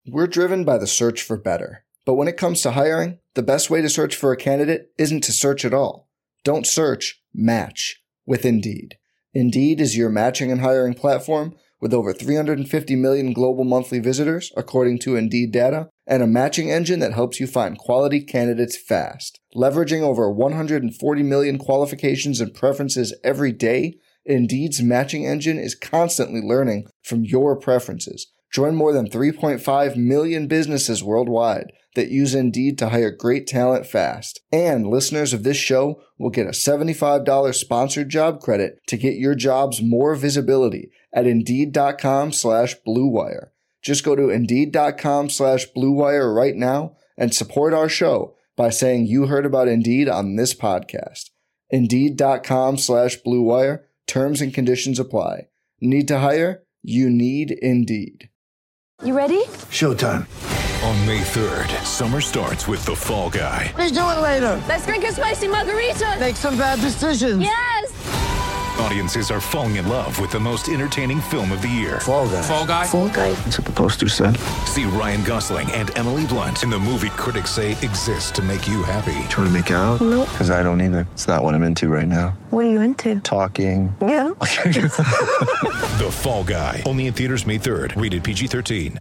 We're driven by the search for better. But when it comes to hiring, the best way to search for a candidate isn't to search at all. Don't search, match with Indeed. Indeed is your matching and hiring platform with over 350 million global monthly visitors, according to Indeed data, and a matching engine that helps you find quality candidates fast. Leveraging over 140 million qualifications and preferences every day, Indeed's matching engine is constantly learning from your preferences. Join more than 3.5 million businesses worldwide that use Indeed to hire great talent fast. And listeners of this show will get a $75 sponsored job credit to get your jobs more visibility at Indeed.com/Blue Wire. Just go to Indeed.com/Blue Wire right now and support our show by saying you heard about Indeed on this podcast. Indeed.com/Blue Wire. Terms and conditions apply. Need to hire? You need Indeed. You ready? Showtime. On May 3rd, summer starts with The Fall Guy. Let's do it later. Let's drink a spicy margarita. Make some bad decisions. Yes. Audiences are falling in love with the most entertaining film of the year. Fall Guy. Fall Guy? Fall guy. That's what the poster said. See Ryan Gosling and Emily Blunt in the movie critics say exists to make you happy. Trying to make it out? Nope. Because I don't either. It's not what I'm into right now. What are you into? Talking. Yeah. The Fall Guy. Only in theaters May 3rd. Rated PG-13.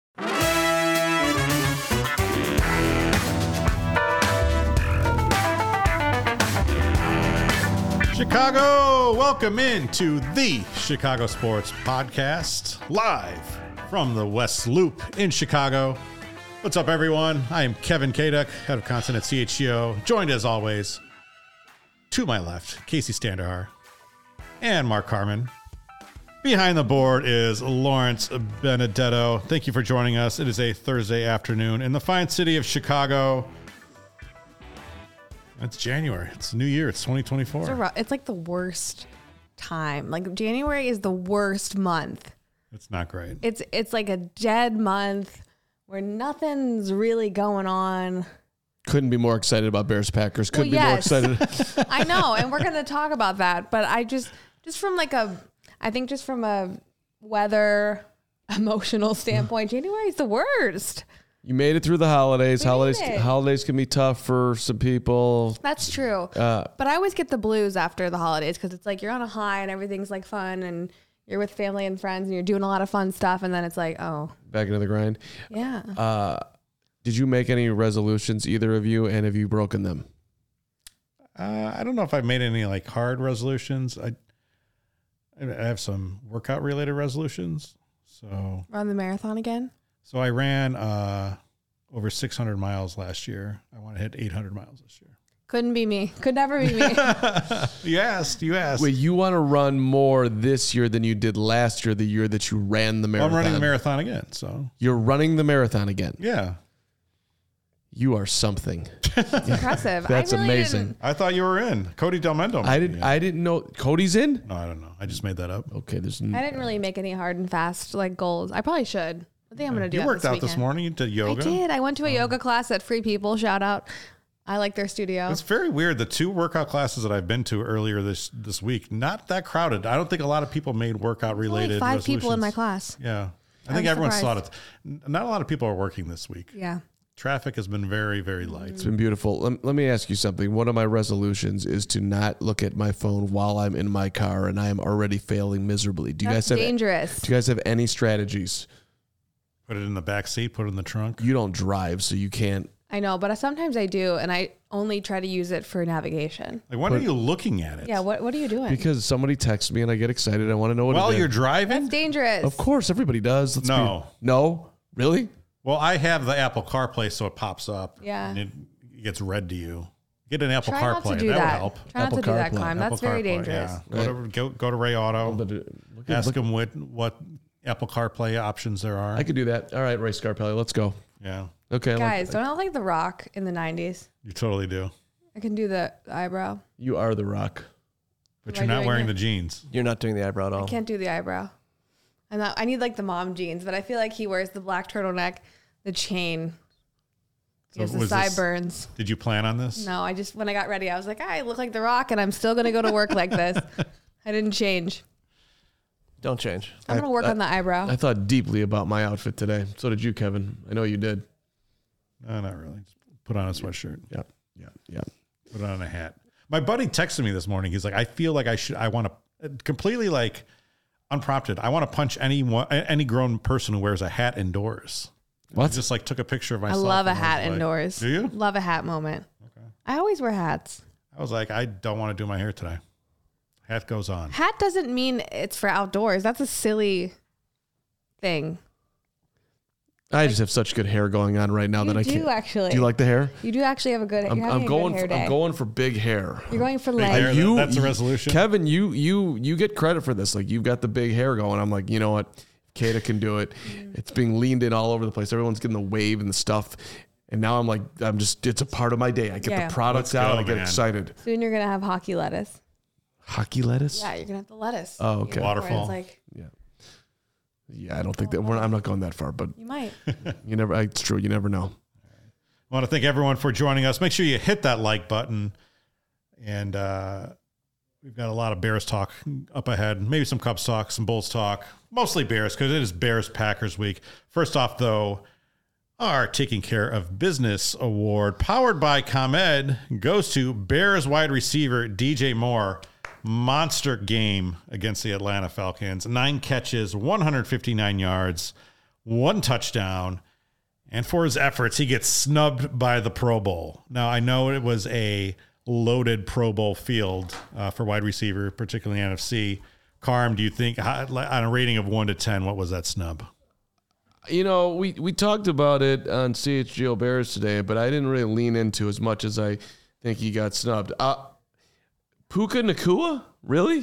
Chicago, welcome into the Chicago Sports Podcast, live from the West Loop in Chicago. What's up, everyone? I am Kevin Kaduk, head of content at CHGO, joined as always, to my left, Casey Standahar and Mark Carman. Behind the board is Lawrence Benedetto. Thank you for joining us. It is a Thursday afternoon in the fine city of Chicago. It's January. It's New Year. It's 2024. It's like the worst time. Like January is the worst month. It's not great. It's like a dead month where nothing's really going on. Couldn't be more excited about Bears Packers. Couldn't Well, be more yes. excited. I know, and we're gonna talk about that. But I just from a weather emotional standpoint, January is the worst. You made it through the holidays. We made it. Holidays can be tough for some people. That's true. But I always get the blues after the holidays because it's like you're on a high and everything's like fun and you're with family and friends and you're doing a lot of fun stuff. And then it's like, oh. Back into the grind. Yeah. Did you make any resolutions, either of you, and have you broken them? I don't know if I've made any like hard resolutions. I have some workout related resolutions. So Run the marathon again? So I ran over 600 miles last year. I want to hit 800 miles this year. Couldn't be me. Could never be me. You asked. Wait, you want to run more this year than you did last year, the year that you ran the marathon? I'm running the marathon again. So you're running the marathon again? Yeah. You are something. That's impressive. That's amazing. I thought you were in. Cody Delmendo. I didn't know. Cody's in? No, I don't know. I just made that up. Okay. I didn't really make any hard and fast like goals. I probably should. I think I'm going to do You that worked this out weekend. this morning. You did yoga. I did. I went to a yoga class at Free People. Shout out. I like their studio. It's very weird. The two workout classes that I've been to earlier this week, not that crowded. I don't think a lot of people made workout related. Only 5 people in my class. Yeah. I think everyone saw it. Not a lot of people are working this week. Yeah. Traffic has been very, very light. It's been beautiful. Let me ask you something. One of my resolutions is to not look at my phone while I'm in my car, and I am already failing miserably. That's dangerous. Do you guys have any strategies? Put it in the back seat, put it in the trunk. You don't drive, so you can't. I know, but sometimes I do, and I only try to use it for navigation. Like, when are you looking at it? Yeah, what are you doing? Because somebody texts me and I get excited. I want to know what While it is. you're driving? That's dangerous. Of course, everybody does. No? Really? Well, I have the Apple CarPlay, so it pops up. Yeah. And it gets read to you. Get an Apple Try CarPlay. not to do That that. would help. Try not to do that, Climb. That's very dangerous. Yeah. Go to Ray Auto. Ask them what Apple CarPlay options there are. I could do that. All right, Ray Scarpelli, let's go. Yeah. Okay. Guys, don't I look like The Rock in the 90s? You totally do. I can do the eyebrow. You are The Rock. But Am you're I not doing wearing it? the jeans. You're not doing the eyebrow at all. I can't do the eyebrow. I need like the mom jeans, but I feel like he wears the black turtleneck, the chain. He has the sideburns. Did you plan on this? No, when I got ready, I was like, I look like The Rock and I'm still going to go to work like this. I didn't change. Don't change. I'm going to work on the eyebrow. I thought deeply about my outfit today. So did you, Kevin. I know you did. No, not really. Just put on a sweatshirt. Yeah. Put on a hat. My buddy texted me this morning. He's like, I feel like I want to completely like unprompted. I want to punch any grown person who wears a hat indoors. What? I just like took a picture of I myself. love a hat indoors. Do you? Love a hat moment. Okay. I always wear hats. I was like, I don't want to do my hair today. Hat goes on. Hat doesn't mean it's for outdoors. That's a silly thing. I just have such good hair going on right now that I can't. You do actually. Do you like the hair? You do actually have a good. I'm going for big hair. You're going for Big like. hair, that's a resolution. Kevin, you get credit for this. Like, you've got the big hair going. I'm like, you know what? Kata can do it. It's being leaned in all over the place. Everyone's getting the wave and the stuff. And now I'm like, it's a part of my day. I get the products Let's out. go, I get man. excited. Soon you're gonna have hockey lettuce. Hockey lettuce? Yeah, you're gonna have the lettuce. Oh, okay. Waterfall. It's like Yeah, I don't think that I'm not going that far, but you might. it's true. You never know. I want to thank everyone for joining us. Make sure you hit that like button. And we've got a lot of Bears talk up ahead. Maybe some Cubs talk, some Bulls talk. Mostly Bears because it is Bears-Packers week. First off, though, our Taking Care of Business award, powered by ComEd, goes to Bears wide receiver DJ Moore. Monster game against the Atlanta Falcons. 9 catches, 159 yards, 1 touchdown. And for his efforts, he gets snubbed by the Pro Bowl. Now, I know it was a loaded Pro Bowl field for wide receiver, particularly NFC. Carm, do you think, on a rating of 1 to 10, what was that snub? You know, we talked about it on CHGO Bears today, but I didn't really lean into as much as I think he got snubbed. Puka Nacua? Really?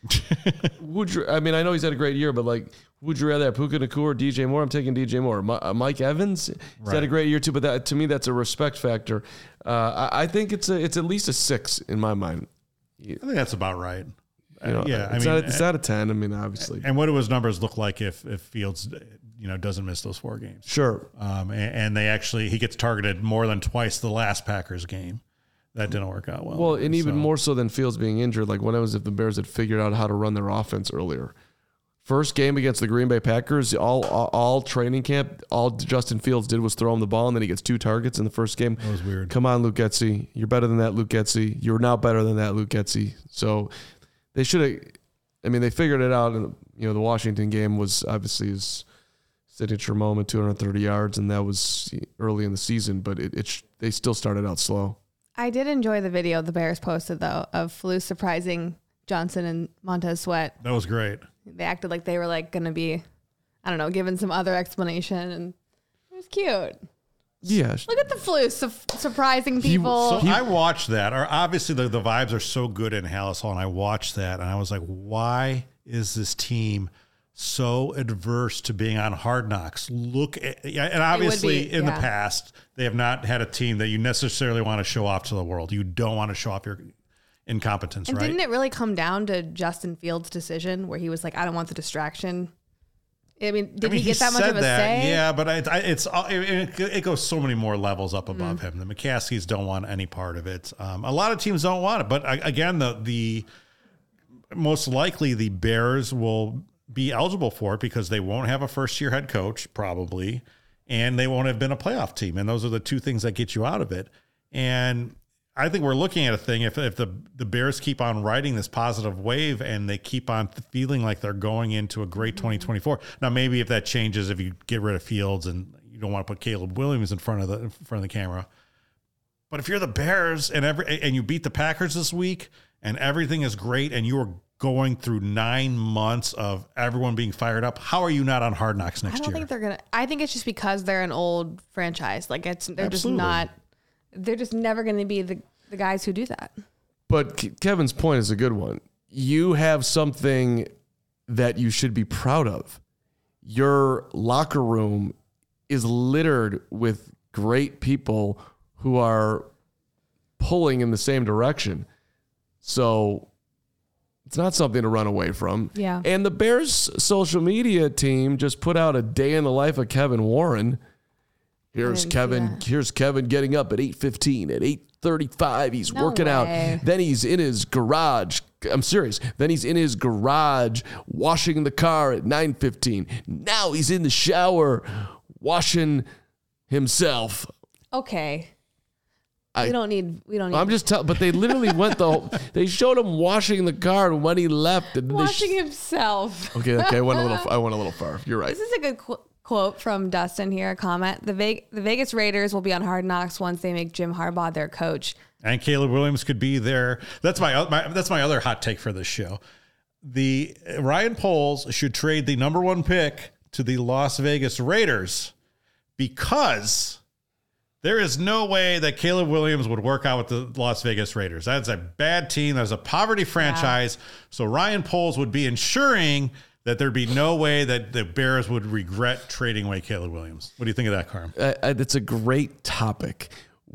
I know he's had a great year, but like, would you rather have Puka Nacua or DJ Moore? I'm taking DJ Moore. Mike Evans? He's had a great year too, but to me, that's a respect factor. I think it's at least a 6 in my mind. I think that's about right. It's not a 10. I mean, obviously. And what do his numbers look like if Fields, doesn't miss those 4 games? Sure. And he gets targeted more than twice the last Packers game. That didn't work out well. Well, and even more so than Fields being injured, like what was if the Bears had figured out how to run their offense earlier? First game against the Green Bay Packers, all training camp, all Justin Fields did was throw him the ball, and then he gets 2 targets in the first game. That was weird. Come on, Luke Getsy. You're better than that, Luke Getsy. You're now better than that, Luke Getsy. So they should have, they figured it out. And, the Washington game was obviously his signature moment, 230 yards, and that was early in the season, but they still started out slow. I did enjoy the video the Bears posted, though, of Flus surprising Johnson and Montez Sweat. That was great. They acted like they were going to be, I don't know, given some other explanation, and it was cute. Yeah. Look at the Flus surprising people. I watched that. Obviously, the vibes are so good in Hallis Hall, and I watched that, and I was like, why is this team so adverse to being on Hard Knocks? And obviously in the past, they have not had a team that you necessarily want to show off to the world. You don't want to show off your incompetence, and right? Didn't it really come down to Justin Fields' decision where he was like, I don't want the distraction? Did he get that much of a say? Yeah, but it goes so many more levels up above him. The McCaskies don't want any part of it. A lot of teams don't want it. But again, the most likely the Bears will be eligible for it because they won't have a first-year head coach, probably, and they won't have been a playoff team. And those are the 2 things that get you out of it. And I think we're looking at a thing, if the Bears keep on riding this positive wave and they keep on feeling like they're going into a great 2024. Now, maybe if that changes, if you get rid of Fields and you don't want to put Caleb Williams in front of the camera. But if you're the Bears and you beat the Packers this week and everything is great and you're going through 9 months of everyone being fired up, how are you not on Hard Knocks next year? I don't think they're gonna. I think it's just because they're an old franchise. Like they're Absolutely. just not. They're just never going to be the guys who do that. But Kevin's point is a good one. You have something that you should be proud of. Your locker room is littered with great people who are pulling in the same direction. So it's not something to run away from. Yeah. And the Bears social media team just put out a day in the life of Kevin Warren. Here's Kevin getting up at 8:15. At 35. He's No working out. way. Then he's in his garage. I'm serious. Then he's in his garage washing the car at 9:15. Now he's in the shower washing himself. Okay. I- We don't need. I'm just telling, but they literally they showed him washing the car and when he left. And washing himself. Okay, I went a little far. You're right. This is a good quote from Dustin here. A comment: the Vegas Raiders will be on Hard Knocks once they make Jim Harbaugh their coach. And Caleb Williams could be there. That's my other hot take for this show. The Ryan Poles should trade the number 1 pick to the Las Vegas Raiders because there is no way that Caleb Williams would work out with the Las Vegas Raiders. That's a bad team. That's a poverty franchise. Yeah. So Ryan Poles would be ensuring that there'd be no way that the Bears would regret trading away Caleb Williams. What do you think of that, Carm? It's a great topic.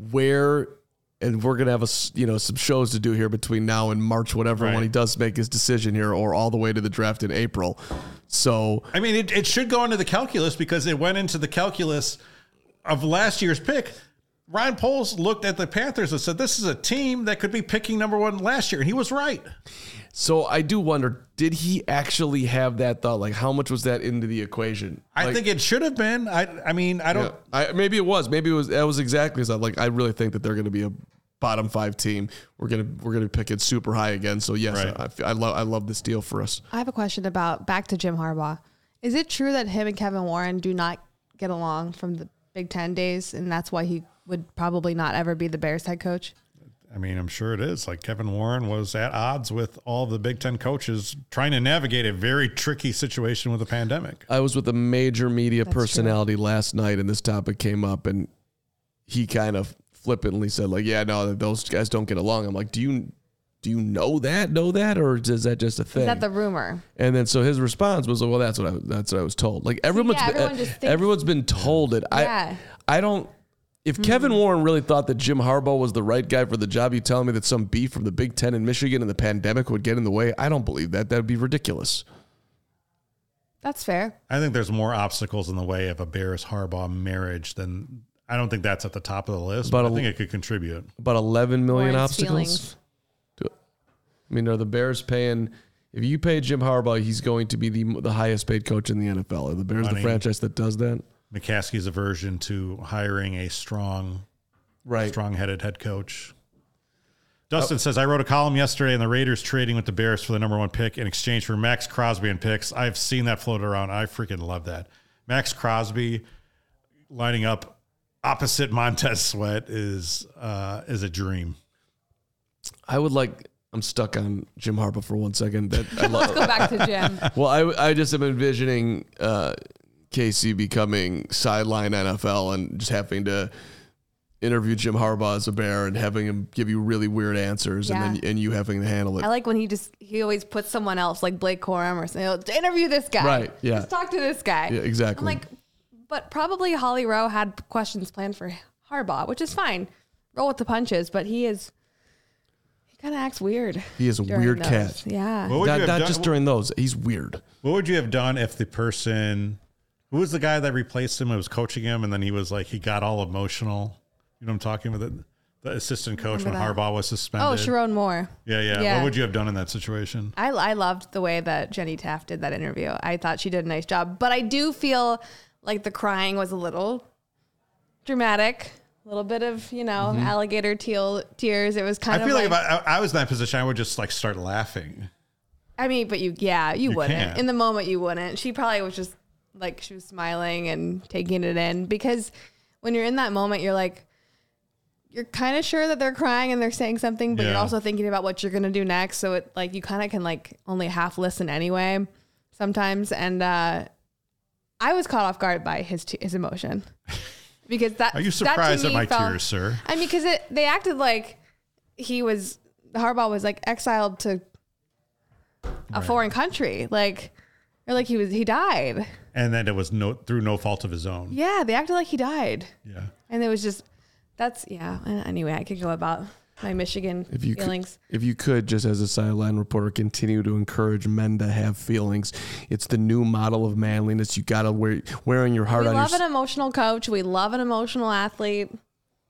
And we're gonna have some shows to do here between now and March, whatever, when he does make his decision here, or all the way to the draft in April. So I mean, it should go into the calculus because it went into the calculus of last year's pick. Ryan Poles looked at the Panthers and said, "This is a team that could be picking number 1 last year," and he was right. So I do wonder, did he actually have that thought? Like, how much was that into the equation? I think it should have been. I mean, I don't. Yeah, maybe it was. Maybe it was. That was exactly as I really think that they're going to be a bottom 5 team. We're gonna pick it super high again. So yes, right. I love this deal for us. I have a question about back to Jim Harbaugh. Is it true that him and Kevin Warren do not get along from the Big Ten days, and that's why he would probably not ever be the Bears head coach? I mean, I'm sure it is. Like Kevin Warren was at odds with all the Big Ten coaches trying to navigate a very tricky situation with the pandemic. I was with a major media personality last night, and this topic came up, and he kind of flippantly said, like, "Yeah, no, those guys don't get along." I'm like, "Do you know that, or is that just a thing? Is that the rumor?" And then so his response was, "Well, that's what I was told." Like everyone's been told it. Yeah. I don't. If Kevin Warren really thought that Jim Harbaugh was the right guy for the job, you telling me that some beef from the Big Ten in Michigan and the pandemic would get in the way? I don't believe that. That would be ridiculous. That's fair. I think there's more obstacles in the way of a Bears Harbaugh marriage than. I don't think that's at the top of the list, but I think it could contribute. About 11 million Warren's obstacles. I mean, are the Bears paying? If you pay Jim Harbaugh, he's going to be the highest paid coach in the NFL. Are the Bears the franchise that does that? McCaskey's aversion to hiring a strong-headed head coach. Dustin says, I wrote a column yesterday on the Raiders trading with the Bears for the number 1 pick in exchange for Max Crosby and picks. I've seen that float around. I freaking love that. Max Crosby lining up opposite Montez Sweat is a dream. I'm stuck on Jim Harbaugh for 1 second. Let's go back to Jim. Well, I just am envisioning Casey becoming sideline NFL and just having to interview Jim Harbaugh as a Bear and having him give you really weird answers and you having to handle it. I like when he always puts someone else like Blake Corum or something. Interview this guy. Right. Yeah. Just talk to this guy. Yeah, exactly. I'm like, but probably Holly Rowe had questions planned for Harbaugh, which is fine. Roll with the punches, but he kind of acts weird. He is a weird cat. Yeah. Not just during those. He's weird. What would you have done if the person, who was the guy that replaced him and was coaching him, and then he was like, he got all emotional? You know what I'm talking about? The assistant coach when Harbaugh was suspended. Oh, Sharon Moore. Yeah. What would you have done in that situation? I loved the way that Jenny Taft did that interview. I thought she did a nice job. But I do feel like the crying was a little dramatic. A little bit of, alligator tears. It was kind of like if I was in that position, I would just like start laughing. I mean, but you wouldn't. Can't. In the moment, you wouldn't. She probably was just like, she was smiling and taking it in, because when you're in that moment, you're like, you're kind of sure that they're crying and they're saying something, but you're also thinking about what you're going to do next. So it like, you kind of can like only half listen anyway sometimes. And I was caught off guard by his emotion. Because are you surprised at my tears, sir? I mean, because they acted like Harbaugh was like exiled to a foreign country, or like he died, and then it was through no fault of his own. Yeah, they acted like he died. Yeah, and it was just Anyway, I could go about my Michigan feelings. If you could, just as a sideline reporter, continue to encourage men to have feelings. It's the new model of manliness. You got to wearing your heart on your sleeve. We love an emotional coach. We love an emotional athlete.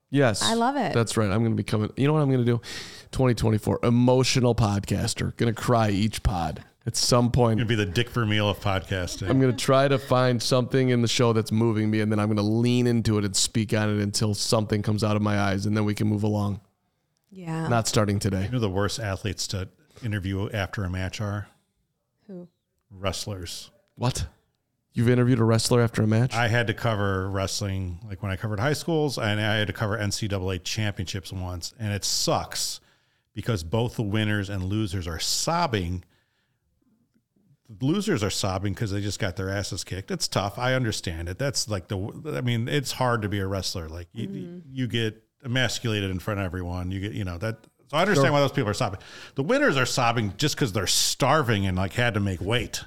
Yes. I love it. That's right. I'm going to be coming. You know what I'm going to do? 2024. Emotional podcaster. Going to cry each pod. At some point. Going to be the Dick Vermeil of podcasting. I'm going to try to find something in the show that's moving me, and then I'm going to lean into it and speak on it until something comes out of my eyes, and then we can move along. Yeah. Not starting today. You know the worst athletes to interview after a match are? Who? Wrestlers. What? You've interviewed a wrestler after a match? I had to cover wrestling, like when I covered high schools, and I had to cover NCAA championships once, and it sucks because both the winners and losers are sobbing. The losers are sobbing because they just got their asses kicked. It's tough. I understand it. That's like it's hard to be a wrestler. Like you get emasculated in front of everyone. You get, that. So I understand why those people are sobbing. The winners are sobbing just because they're starving and like had to make weight.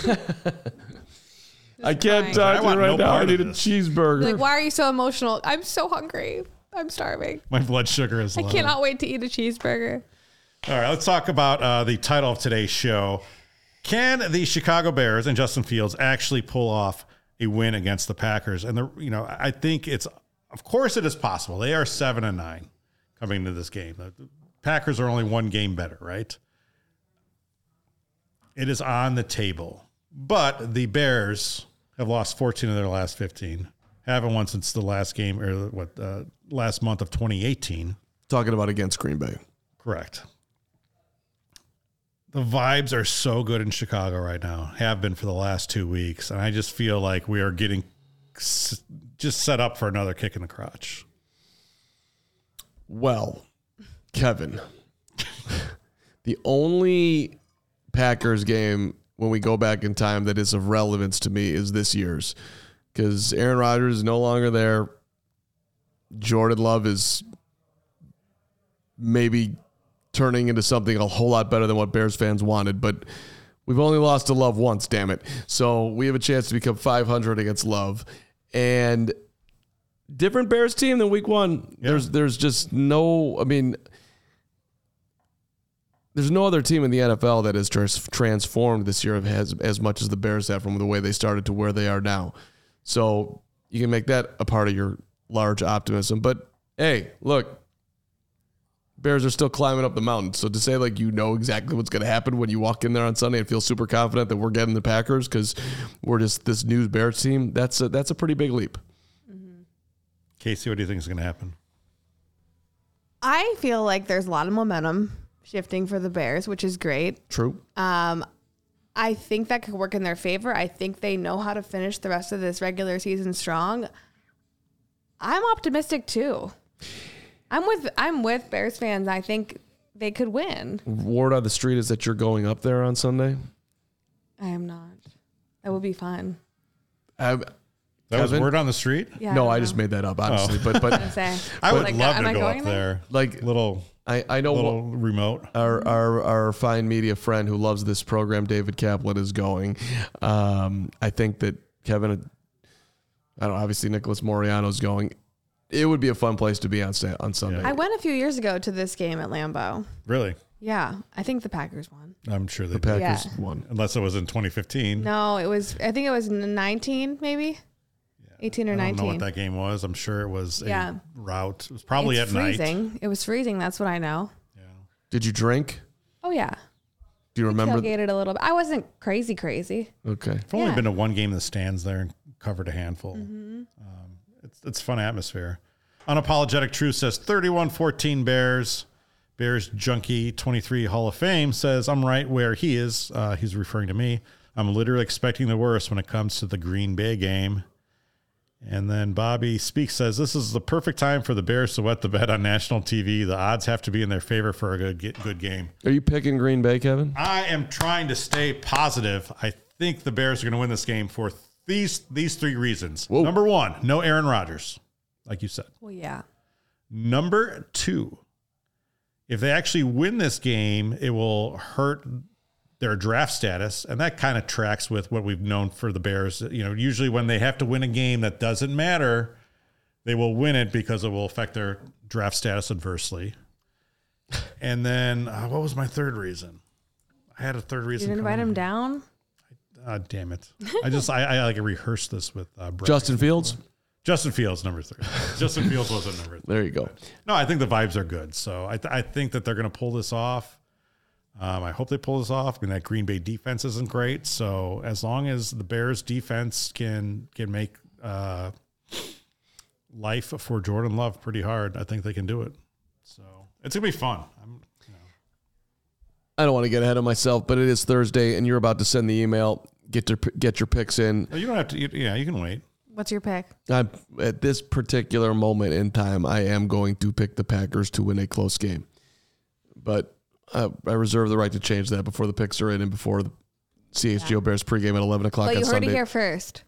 I can't talk to you right now. I need a cheeseburger. Like, why are you so emotional? I'm so hungry. I'm starving. My blood sugar is low. I cannot wait to eat a cheeseburger. All right, let's talk about the title of today's show. Can the Chicago Bears and Justin Fields actually pull off a win against the Packers? And I think of course it is possible. They are 7-9 coming into this game. The Packers are only one game better, right? It is on the table. But the Bears have lost 14 of their last 15. Haven't won since the last game, or last month of 2018. Talking about against Green Bay. Correct. The vibes are so good in Chicago right now, have been for the last 2 weeks. And I just feel like we are getting just set up for another kick in the crotch. Well, Kevin, the only Packers game when we go back in time that is of relevance to me is this year's, because Aaron Rodgers is no longer there. Jordan Love is maybe turning into something a whole lot better than what Bears fans wanted, but we've only lost to Love once, damn it. So we have a chance to become 500 against Love. And different Bears team than week one. Yeah. There's just no, there's no other team in the NFL that has transformed this year as much as the Bears have from the way they started to where they are now. So you can make that a part of your large optimism. But, hey, look, Bears are still climbing up the mountain. So to say, like, exactly what's going to happen when you walk in there on Sunday and feel super confident that we're getting the Packers because we're just this new Bears team, that's a pretty big leap. Mm-hmm. Casey, what do you think is going to happen? I feel like there's a lot of momentum shifting for the Bears, which is great. True. I think that could work in their favor. I think they know how to finish the rest of this regular season strong. I'm optimistic too. I'm with Bears fans. I think they could win. Word on the street is that you're going up there on Sunday? I am not. That would be fun. That was word on the street? Yeah. No, I just made that up, honestly. But I would love to go up there. Like I know little remote. Our fine media friend who loves this program, David Kaplan, is going. I think that Kevin, obviously Nicholas Moriano's going. It would be a fun place to be on Sunday. I went a few years ago to this game at Lambeau. Really? Yeah, I think the Packers won. I'm sure the Packers won. Unless it was in 2015. No, I think it was 19 maybe. 18 or 19. I don't know what that game was. I'm sure it was a rout. It was probably at freezing. night. It was freezing. That's what I know. Yeah. Did you drink? Oh, yeah. Do you remember? Tailgated a little bit. I wasn't crazy. Okay. I've only been to one game in the stands there and covered a handful. Mm-hmm. It's fun atmosphere. Unapologetic Truth says 31-14 Bears. Bears Junkie 23 Hall of Fame says, I'm right where he is. He's referring to me. I'm literally expecting the worst when it comes to the Green Bay game. And then Bobby Speaks says, this is the perfect time for the Bears to wet the bed on national TV. The odds have to be in their favor for a good game. Are you picking Green Bay, Kevin? I am trying to stay positive. I think the Bears are going to win this game for these three reasons. Whoa. Number one, no Aaron Rodgers, like you said. Well, yeah. Number two, if they actually win this game, it will hurt their draft status, and that kind of tracks with what we've known for the Bears. Usually when they have to win a game that doesn't matter, they will win it because it will affect their draft status adversely. And then what was my third reason? I had a third reason. You didn't write him down? Damn it. I like rehearsed this with Brett. Justin Fields? Justin Fields, number 3. Justin Fields wasn't number 3. There you go. No, I think the vibes are good. So I think that they're going to pull this off. I hope they pull this off. I mean, that Green Bay defense isn't great. So as long as the Bears defense can make life for Jordan Love pretty hard, I think they can do it. So it's going to be fun. I don't want to get ahead of myself, but it is Thursday, and you're about to send the email. Get your picks in. You don't have to. Yeah, you can wait. What's your pick? At this particular moment in time, I am going to pick the Packers to win a close game. But I reserve the right to change that before the picks are in and before the CHGO Bears pregame at 11 o'clock on Sunday. Well, you heard it here first.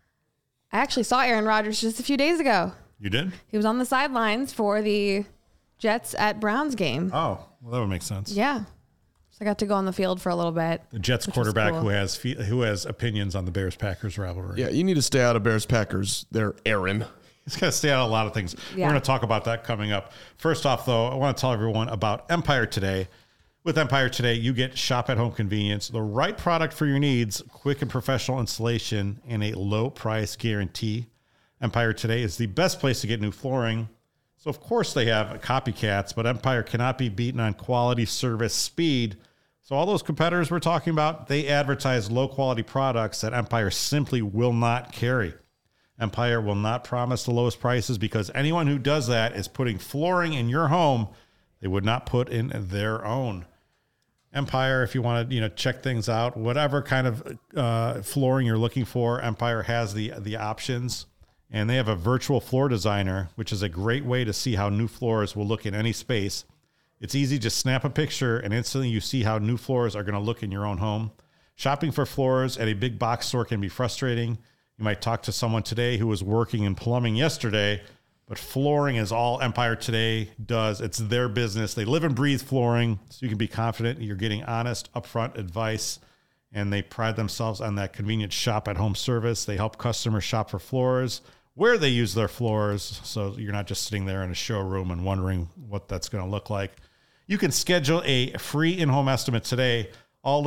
I actually saw Aaron Rodgers just a few days ago. You did? He was on the sidelines for the Jets at Browns game. Oh, well, that would make sense. Yeah. So I got to go on the field for a little bit. The Jets quarterback cool. who has opinions on the Bears-Packers rivalry. Yeah, you need to stay out of Bears-Packers there, Aaron. He's got to stay out of a lot of things. Yeah. We're going to talk about that coming up. First off, though, I want to tell everyone about Empire Today. With Empire Today, you get shop-at-home convenience, the right product for your needs, quick and professional installation, and a low-price guarantee. Empire Today is the best place to get new flooring. So, of course, they have copycats, but Empire cannot be beaten on quality, service, speed. So all those competitors we're talking about, they advertise low-quality products that Empire simply will not carry. Empire will not promise the lowest prices because anyone who does that is putting flooring in your home they would not put in their own. Empire, if you want to check things out, whatever kind of flooring you're looking for, Empire has the options. And they have a virtual floor designer, which is a great way to see how new floors will look in any space. It's easy, just snap a picture and instantly you see how new floors are going to look in your own home. Shopping for floors at a big box store can be frustrating. You might talk to someone today who was working in plumbing yesterday, but flooring is all Empire Today does. It's their business. They live and breathe flooring, so you can be confident you're getting honest, upfront advice. And they pride themselves on that convenient shop-at-home service. They help customers shop for floors where they use their floors, so you're not just sitting there in a showroom and wondering what that's going to look like. You can schedule a free in-home estimate today. All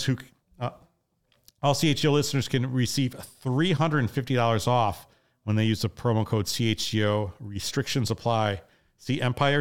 CHGO listeners can receive $350 off when they use the promo code CHGO. Restrictions apply. See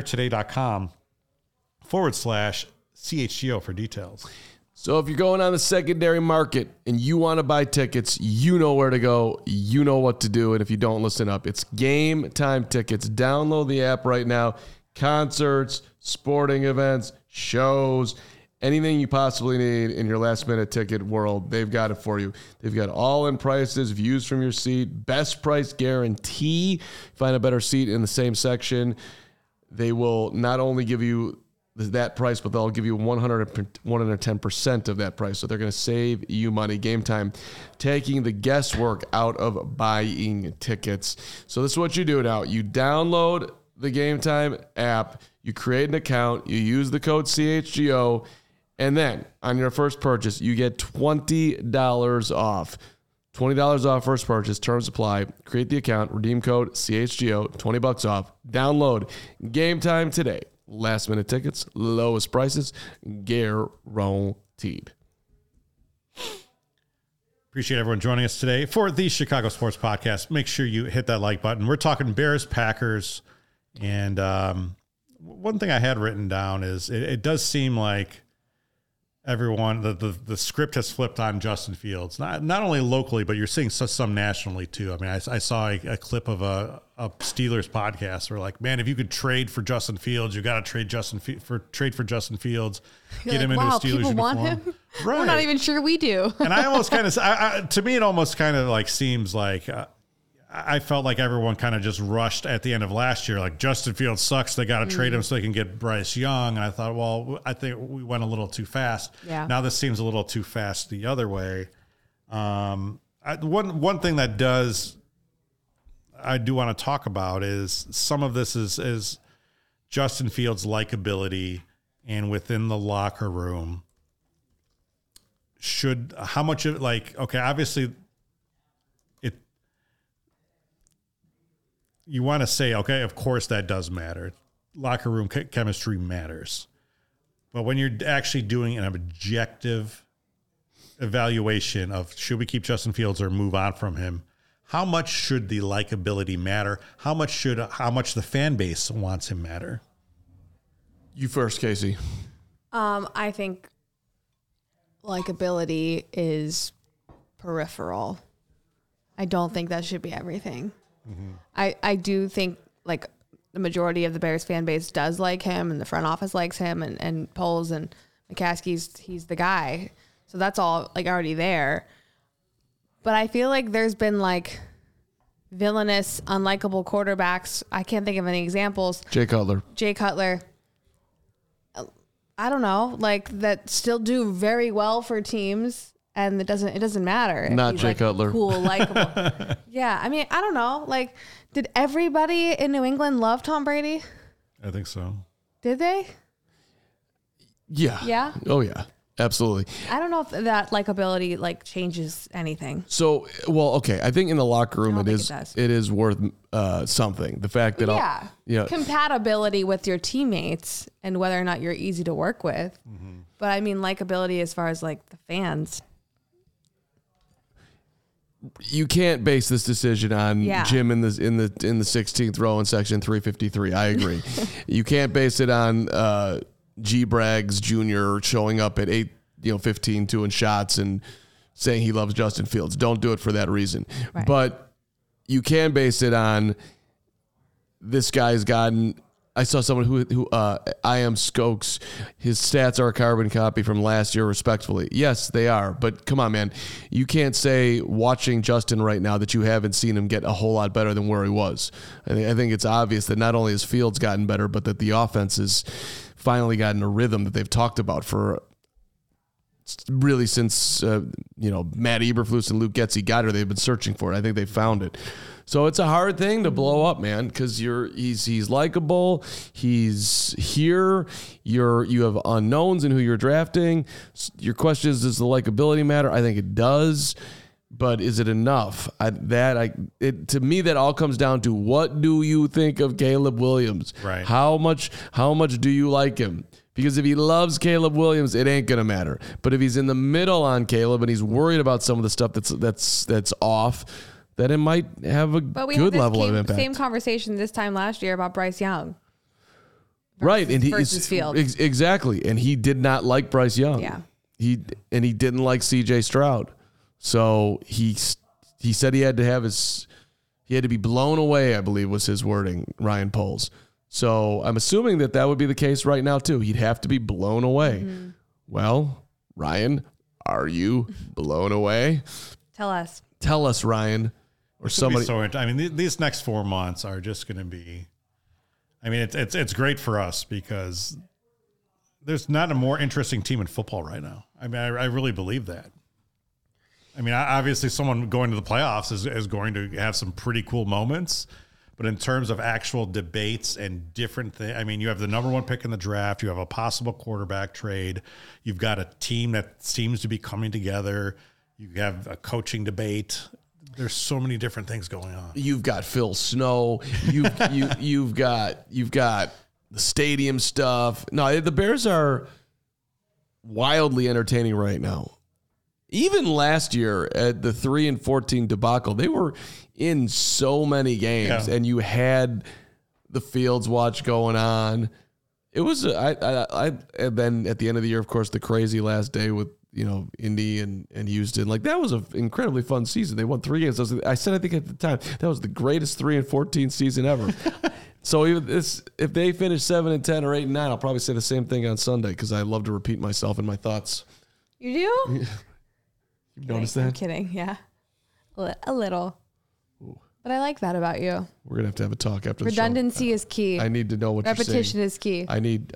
EmpireToday.com/CHGO for details. So if you're going on the secondary market and you want to buy tickets, you know where to go. You know what to do. And if you don't, listen up. It's Game Time Tickets. Download the app right now. Concerts, sporting events, shows, anything you possibly need in your last-minute ticket world, they've got it for you. They've got all-in prices, views from your seat, best price guarantee. Find a better seat in the same section. They will not only give you that price, but they'll give you 110% of that price. So they're going to save you money. Game Time, taking the guesswork out of buying tickets. So this is what you do now. You download the Game Time app, you create an account, you use the code CHGO, and then on your first purchase, you get $20 off. $20 off first purchase, terms apply. Create the account, redeem code CHGO, $20 off. Download Game Time today. Last minute tickets, lowest prices, guaranteed. Appreciate everyone joining us today for the Chicago Sports Podcast. Make sure you hit that like button. We're talking Bears, Packers, and one thing I had written down is it does seem like everyone, the script has flipped on Justin Fields, not only locally, but you're seeing some nationally too. I mean, I saw a clip of a Steelers podcast where like, man, if you could trade for Justin Fields, you got to trade for Justin Fields, get him into a Steelers people uniform. Want him? Right. We're not even sure we do. And I almost kind of, to me, it almost kind of like seems like I felt like everyone kind of just rushed at the end of last year. Like, Justin Fields sucks. They got to trade him so they can get Bryce Young. And I thought, well, I think we went a little too fast. Yeah. Now this seems a little too fast the other way. One thing that I do want to talk about is some of this is Justin Fields' likability and within the locker room. How much of obviously you want to say, okay, of course that does matter. Locker room chemistry matters. But when you're actually doing an objective evaluation of should we keep Justin Fields or move on from him, how much should the likability matter? How much the fan base wants him matter? You first, Casey. I think likability is peripheral. I don't think that should be everything. Mm-hmm. I do think like the majority of the Bears fan base does like him, and the front office likes him, and Poles and McCaskey's, he's the guy. So that's all like already there. But I feel like there's been like villainous, unlikable quarterbacks. I can't think of any examples. Jay Cutler. I don't know, like that still do very well for teams, and it doesn't matter. Not Jay Cutler. Cool, likable. Yeah, I mean, I don't know. Like, did everybody in New England love Tom Brady? I think so. Did they? Yeah. Yeah. Oh yeah. Absolutely. I don't know if that likability like changes anything. So, well, okay. I think in the locker room, it is worth something. The fact that compatibility with your teammates and whether or not you're easy to work with. Mm-hmm. But I mean, likability as far as like the fans. You can't base this decision on Jim in the 16th row in section 353. I agree. You can't base it on G. Braggs Jr. showing up at 8:15 doing shots and saying he loves Justin Fields. Don't do it for that reason. Right. But you can base it on this guy's gotten. I saw someone who I am Skokes. His stats are a carbon copy from last year, respectfully. Yes, they are. But come on, man. You can't say watching Justin right now that you haven't seen him get a whole lot better than where he was. I think it's obvious that not only has Fields gotten better, but that the offense has finally gotten a rhythm that they've talked about for really since Matt Eberflus and Luke Getsy got her. They've been searching for it. I think they found it. So it's a hard thing to blow up, man, because he's likable. He's here. You have unknowns in who you're drafting. Your question is, does the likability matter? I think it does, but is it enough? To me, that all comes down to, what do you think of Caleb Williams? Right. How much do you like him? Because if he loves Caleb Williams, it ain't gonna matter. But if he's in the middle on Caleb and he's worried about some of the stuff that's off, then it might have a good level of impact. Same conversation this time last year about Bryce Young. Right, and versus Fields. Exactly, and he did not like Bryce Young. Yeah, he didn't like C.J. Stroud. So he said he had to be blown away, I believe was his wording, Ryan Poles. So I'm assuming that would be the case right now too. He'd have to be blown away. Mm-hmm. Well, Ryan, are you blown away? Tell us, Ryan. Or somebody. These next 4 months are just going to be. I mean, it's great for us because there's not a more interesting team in football right now. I mean, I really believe that. I mean, obviously, someone going to the playoffs is going to have some pretty cool moments, but in terms of actual debates and different things, I mean, you have the number 1 pick in the draft, you have a possible quarterback trade, you've got a team that seems to be coming together, you have a coaching debate. There's so many different things going on. You've got Phil Snow. You've got the stadium stuff. No, the Bears are wildly entertaining right now. Even last year at the 3-14 debacle, they were in so many games, and you had the Fields watch going on. It was and then at the end of the year, of course, the crazy last day with Indy and Houston. Like, that was an incredibly fun season. They won 3 games. I said, I think at the time, that was the greatest 3-14 season ever. So even if they finish 7-10 or 8-9, I'll probably say the same thing on Sunday because I love to repeat myself in my thoughts. You do? You noticed that? I'm kidding. Yeah, a little. Ooh. But I like that about you. We're gonna have to have a talk after the show. Redundancy is key. I need to know what you're saying. Repetition is key. I need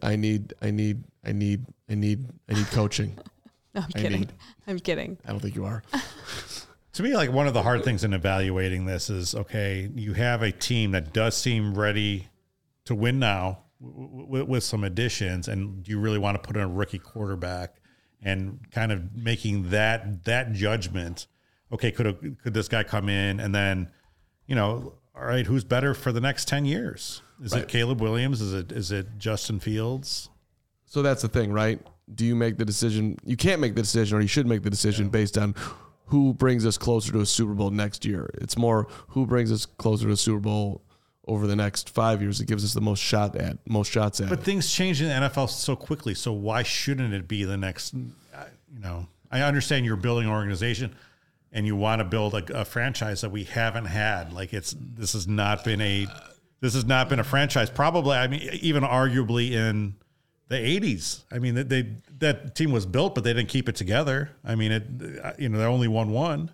coaching. No, I'm kidding. I'm kidding. I don't think you are. To me, like, one of the hard things in evaluating this is, okay, you have a team that does seem ready to win now with some additions, and do you really want to put in a rookie quarterback and kind of making that judgment? Okay, could this guy come in and then, all right, who's better for the next 10 years? Is it Caleb Williams? Is it Justin Fields? So that's the thing, right? Do you make the decision? You can't make the decision, or you should make the decision based on who brings us closer to a Super Bowl next year. It's more who brings us closer to a Super Bowl over the next 5 years. It gives us the most shots at. But things change in the NFL so quickly. So why shouldn't it be the next? I understand you're building an organization and you want to build a franchise that we haven't had. Like this has not been a franchise. Probably, I mean, even arguably in the 80s. I mean, that team was built, but they didn't keep it together. I mean, they only won one.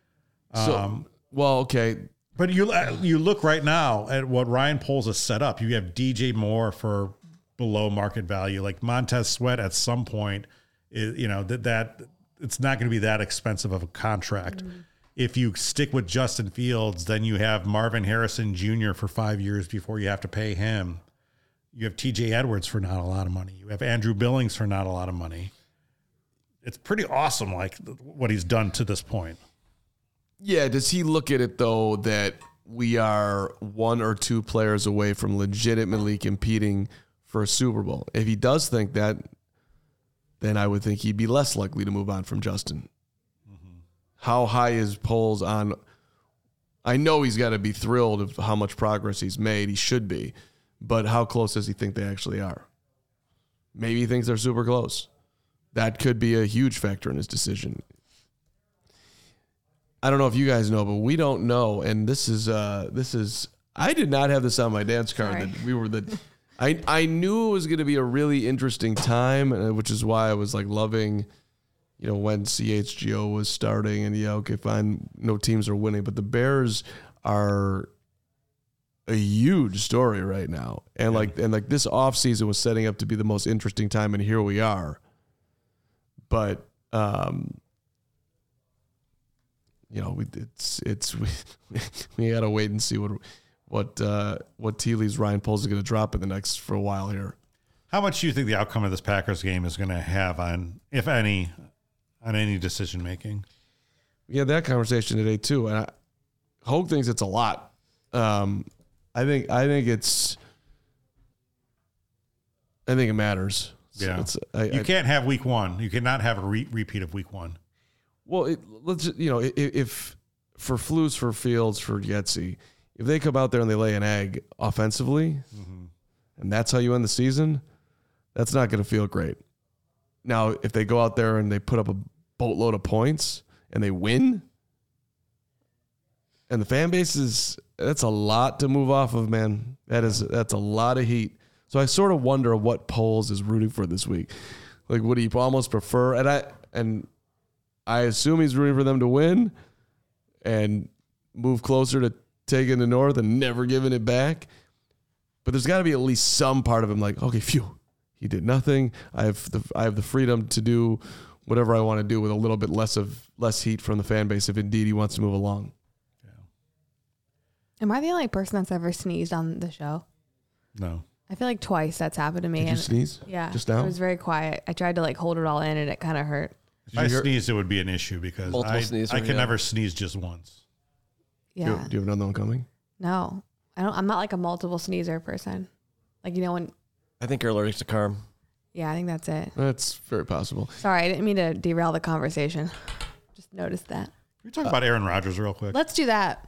Okay. But you look right now at what Ryan Poles has set up. You have DJ Moore for below market value. Like Montez Sweat at some point, that it's not going to be that expensive of a contract. Mm-hmm. If you stick with Justin Fields, then you have Marvin Harrison Jr. for 5 years before you have to pay him. You have TJ Edwards for not a lot of money. You have Andrew Billings for not a lot of money. It's pretty awesome, like what he's done to this point. Yeah. Does he look at it, though, that we are 1 or 2 players away from legitimately competing for a Super Bowl? If he does think that, then I would think he'd be less likely to move on from Justin. Mm-hmm. How high is Poles on? I know he's got to be thrilled of how much progress he's made. He should be. But how close does he think they actually are? Maybe he thinks they're super close. That could be a huge factor in his decision. I don't know if you guys know, but we don't know. And this is I did not have this on my dance card. That I knew it was going to be a really interesting time, which is why I was like loving, when CHGO was starting and okay, fine, no teams are winning, but the Bears are a huge story right now. And like this offseason was setting up to be the most interesting time, and here we are. But we got to wait and see what tea leaves Ryan Poles is going to drop in the next for a while here. How much do you think the outcome of this Packers game is going to have on, if any, on any decision making? We had that conversation today too, and Hogue thinks it's a lot. I think it matters. Yeah, you can't have week one. You cannot have a repeat of week one. Well, if for Flus, for Fields, for Yetzi, if they come out there and they lay an egg offensively, mm-hmm. and that's how you end the season, that's not going to feel great. Now, if they go out there and they put up a boatload of points and they win, and the fan base that's a lot to move off of, man. That's a lot of heat. So I sort of wonder what Poles is rooting for this week. Like, would he almost prefer? And I assume he's rooting for them to win and move closer to taking the North and never giving it back. But there's got to be at least some part of him like, okay, phew, he did nothing. I have the freedom to do whatever I want to do with a little bit less heat from the fan base if indeed he wants to move along. Am I the only person that's ever sneezed on the show? No. I feel like twice that's happened to me. Did you sneeze? Yeah. Just now? It was very quiet. I tried to hold it all in and it kind of hurt. If I sneezed, it would be an issue because I can never sneeze just once. Yeah. Do you have another one coming? No. I'm not like a multiple sneezer person. when... I think you're allergic to Carm. Yeah, I think that's it. That's very possible. Sorry, I didn't mean to derail the conversation. Just noticed that. Can we talk about Aaron Rodgers real quick? Let's do that.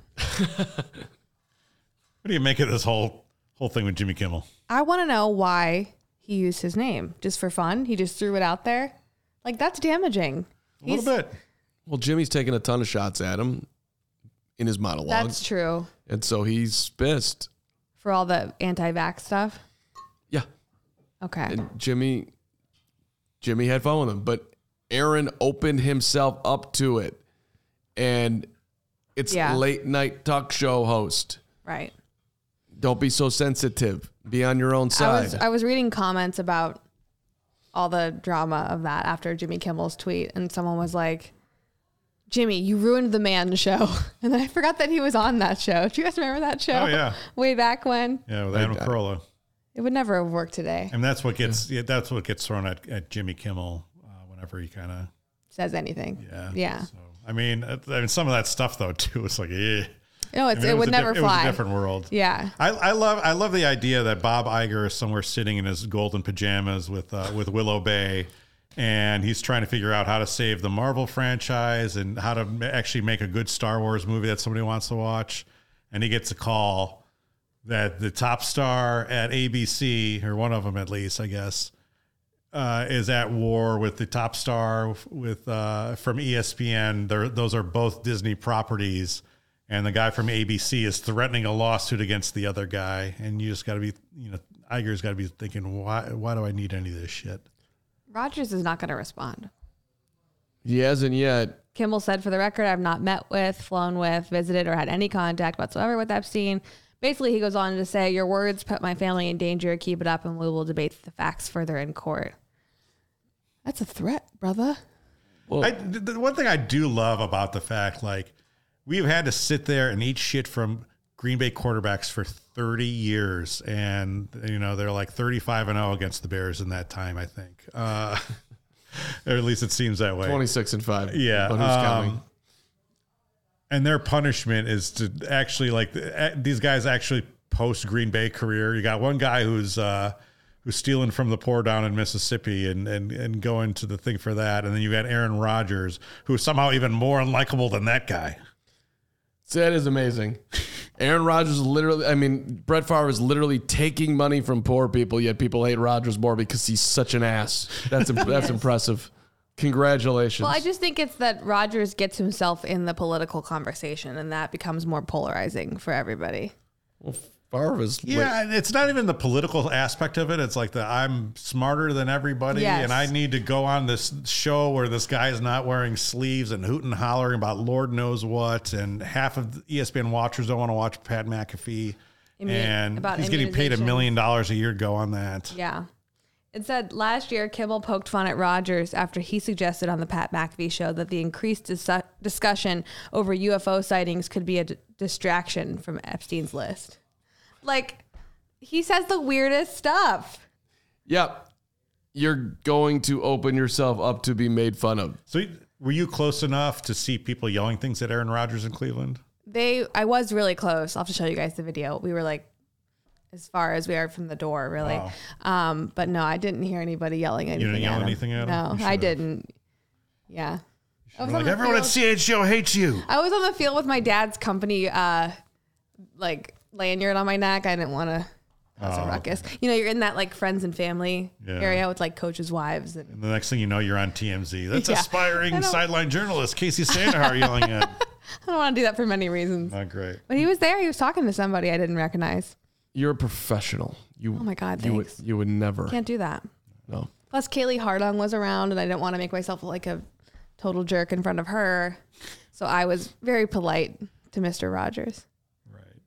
What do you make of this whole thing with Jimmy Kimmel? I want to know why he used his name. Just for fun? He just threw it out there? That's damaging. A little bit. Well, Jimmy's taking a ton of shots at him in his monologue. That's true. And so he's pissed. For all the anti-vax stuff? Yeah. Okay. And Jimmy had fun with him, but Aaron opened himself up to it. And it's late night talk show host. Right. Don't be so sensitive. Be on your own side. I was reading comments about all the drama of that after Jimmy Kimmel's tweet, and someone was like, Jimmy, you ruined the man show. And then I forgot that he was on that show. Do you guys remember that show? Oh, yeah. Way back when? Yeah, with Adam Carolla. It would never have worked today. And that's what gets thrown at Jimmy Kimmel whenever he kind of says anything. Yeah. So, I mean, some of that stuff though too. It's like, No, it would never fly. It was a different world. Yeah. I love the idea that Bob Iger is somewhere sitting in his golden pajamas with Willow Bay, and he's trying to figure out how to save the Marvel franchise and how to actually make a good Star Wars movie that somebody wants to watch. And he gets a call that the top star at ABC, or one of them at least, I guess, is at war with the top star with from ESPN. Those are both Disney properties. And the guy from ABC is threatening a lawsuit against the other guy. And you just got to be, Iger's got to be thinking, why do I need any of this shit? Rodgers is not going to respond. He hasn't yet. Kimmel said, for the record, I've not met with, flown with, visited, or had any contact whatsoever with Epstein. Basically, he goes on to say, your words put my family in danger. Keep it up, and we will debate the facts further in court. That's a threat, brother. Well, The one thing I do love about the fact, like, we've had to sit there and eat shit from Green Bay quarterbacks for 30 years. And, they're like 35-0 against the Bears in that time, I think. Or at least it seems that way. 26-5. Yeah. But who's counting? And their punishment is to actually, like, these guys actually post Green Bay career. You got one guy who's stealing from the poor down in Mississippi and going to the thing for that. And then you got Aaron Rodgers, who's somehow even more unlikable than that guy. That is amazing. Aaron Rodgers Brett Favre is literally taking money from poor people, yet people hate Rodgers more because he's such an ass. That's impressive. Congratulations. Well, I just think it's that Rodgers gets himself in the political conversation, and that becomes more polarizing for everybody. Well, Favre is... Yeah, it's not even the political aspect of it. It's like I'm smarter than everybody, Yes. and I need to go on this show where this guy is not wearing sleeves and hooting and hollering about Lord knows what, and half of the ESPN watchers don't want to watch Pat McAfee, and about he's getting paid $1 immunization. million a year to go on that. Yeah. It said last year, Kimmel poked fun at Rodgers after he suggested on the Pat McAfee show that the increased discussion over UFO sightings could be a distraction from Epstein's list. Like, he says the weirdest stuff. Yep. You're going to open yourself up to be made fun of. So were you close enough to see people yelling things at Aaron Rodgers in Cleveland? I was really close. I'll have to show you guys the video. We were like as far as we are from the door, really. Wow. But no, I didn't hear anybody yelling anything. You didn't yell at him. anything at him? No, You I should've. didn't. Yeah. I was Like, on the everyone at field- CHGO hates you. I was on the field with my dad's company, lanyard on my neck. I didn't want to cause a ruckus. Okay. You're in that like friends and family area with like coaches' wives. And the next thing you know, you're on TMZ. That's Yeah. aspiring sideline journalist Casey Sandahar yelling at. I don't want to do that for many reasons. Not great. But he was there. He was talking to somebody I didn't recognize. You're a professional. Oh my God, thanks. You would never. Can't do that. No. Plus, Kaylee Hardong was around, and I didn't want to make myself like a total jerk in front of her. So I was very polite to Mr. Rodgers. Right.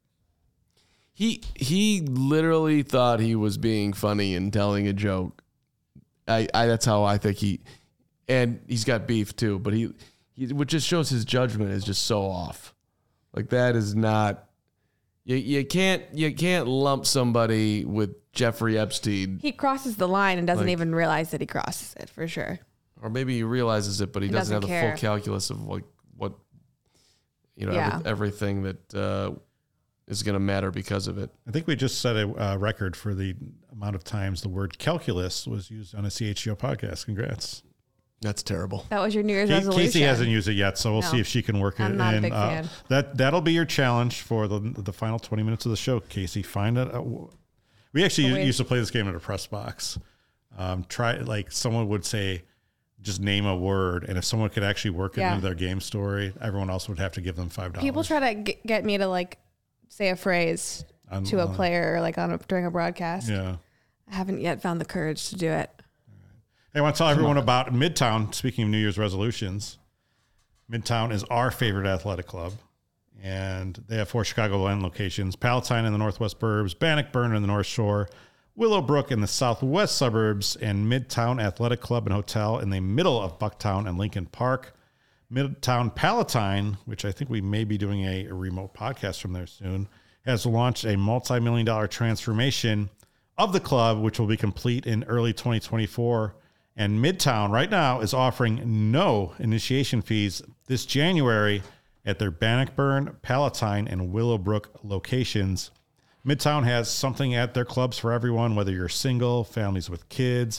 He literally thought he was being funny and telling a joke. That's how I think and he's got beef too, but he which just shows his judgment is just so off. Like that is not. You can't lump somebody with Jeffrey Epstein. He crosses the line and doesn't even realize that he crosses it, for sure. Or maybe he realizes it, but he doesn't have the care. full calculus of like what everything that is going to matter because of it. I think we just set a record for the amount of times the word calculus was used on a CHGO podcast. Congrats. That's terrible. That was your New Year's resolution. Casey hasn't used it yet, so we'll see if she can work it in. I'm not a big fan. That'll be your challenge for the final 20 minutes of the show, Casey. Find it. We actually used to play this game in a press box. Someone would say, just name a word, and if someone could actually work it into their game story, everyone else would have to give them $5. People try to get me to like say a phrase to a player or like during a broadcast. Yeah. I haven't yet found the courage to do it. Hey, I want to tell everyone about Midtown. Speaking of New Year's resolutions, Midtown is our favorite athletic club, and they have 4 Chicagoland locations: Palatine in the northwest burbs, Bannockburn in the north shore, Willowbrook in the southwest suburbs, and Midtown Athletic Club and Hotel in the middle of Bucktown and Lincoln Park. Midtown Palatine, which I think we may be doing a remote podcast from there soon, has launched a multi-million-dollar transformation of the club, which will be complete in early 2024. And Midtown right now is offering no initiation fees this January at their Bannockburn, Palatine, and Willowbrook locations. Midtown has something at their clubs for everyone, whether you're single, families with kids,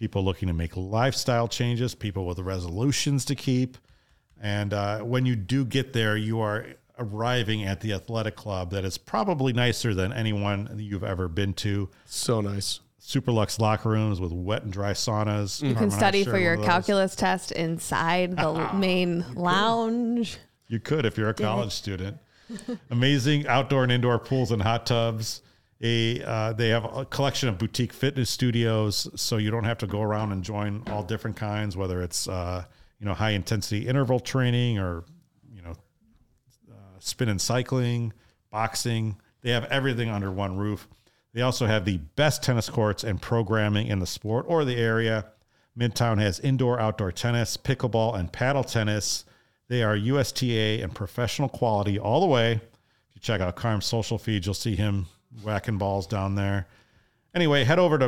people looking to make lifestyle changes, people with resolutions to keep. And when you do get there, you are arriving at the athletic club that is probably nicer than anyone that you've ever been to. So nice. Super luxe locker rooms with wet and dry saunas. You can study for your calculus test inside the main lounge. You could if you're a college student. Amazing outdoor and indoor pools and hot tubs. They have a collection of boutique fitness studios, so you don't have to go around and join all different kinds, whether it's high intensity interval training or spin and cycling, boxing. They have everything under one roof. They also have the best tennis courts and programming in the sport or the area. Midtown has indoor, outdoor tennis, pickleball, and paddle tennis. They are USTA and professional quality all the way. If you check out Carm's social feed, you'll see him whacking balls down there. Anyway, head over to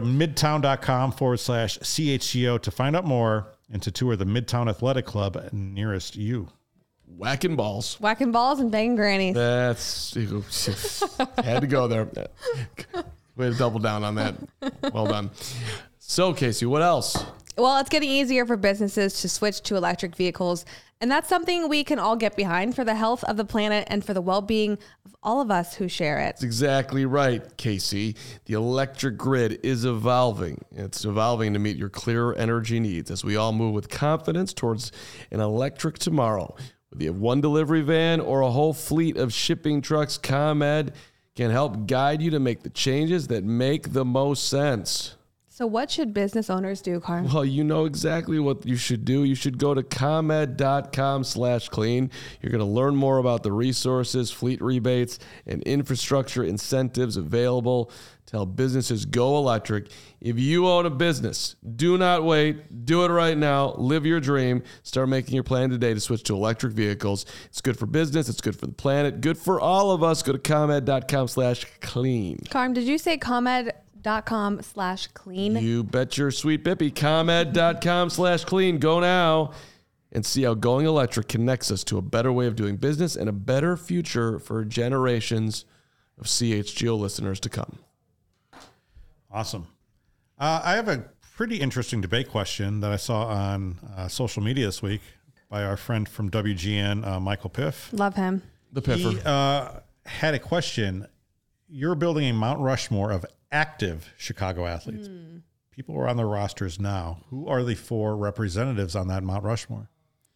midtown.com/CHGO to find out more and to tour the Midtown Athletic Club nearest you. Whacking balls. Whacking balls and banging grannies. That's had to go there. Way to double down on that. Well done. So, Casey, what else? Well, it's getting easier for businesses to switch to electric vehicles, and that's something we can all get behind for the health of the planet and for the well-being of all of us who share it. That's exactly right, Casey. The electric grid is evolving. It's evolving to meet your clearer energy needs as we all move with confidence towards an electric tomorrow. Whether you have one delivery van or a whole fleet of shipping trucks, ComEd can help guide you to make the changes that make the most sense. So what should business owners do, Carm? Well, you know exactly what you should do. You should go to ComEd.com/clean. You're going to learn more about the resources, fleet rebates, and infrastructure incentives available to help businesses go electric. If you own a business, do not wait. Do it right now. Live your dream. Start making your plan today to switch to electric vehicles. It's good for business. It's good for the planet. Good for all of us. Go to ComEd.com/clean. Carm, did you say ComEd.com/clean? You bet your sweet bippy. ComEd.com/clean. Go now and see how going electric connects us to a better way of doing business and a better future for generations of CHGO listeners to come. Awesome. I have a pretty interesting debate question that I saw on social media this week by our friend from WGN, Michael Piff. Love him. The Piffer. He had a question. You're building a Mount Rushmore of active Chicago athletes. People who are on their rosters now. Who are the 4 representatives on that Mount Rushmore?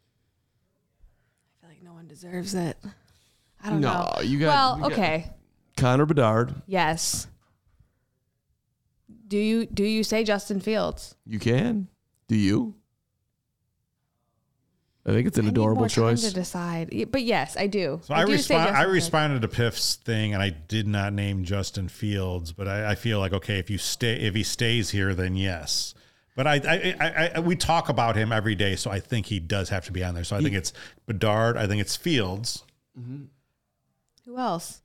I feel like no one deserves it. I don't know. You got. Okay. Connor Bedard. Yes. Do you say Justin Fields? You can. Do you? I think it's an adorable I need more choice. time to decide, but yes, I do. So I responded to Piff's thing, and I did not name Justin Fields, but I feel like, okay, if he stays here, then yes. But we talk about him every day, so I think he does have to be on there. So I think it's Bedard. I think it's Fields. Mm-hmm. Who else?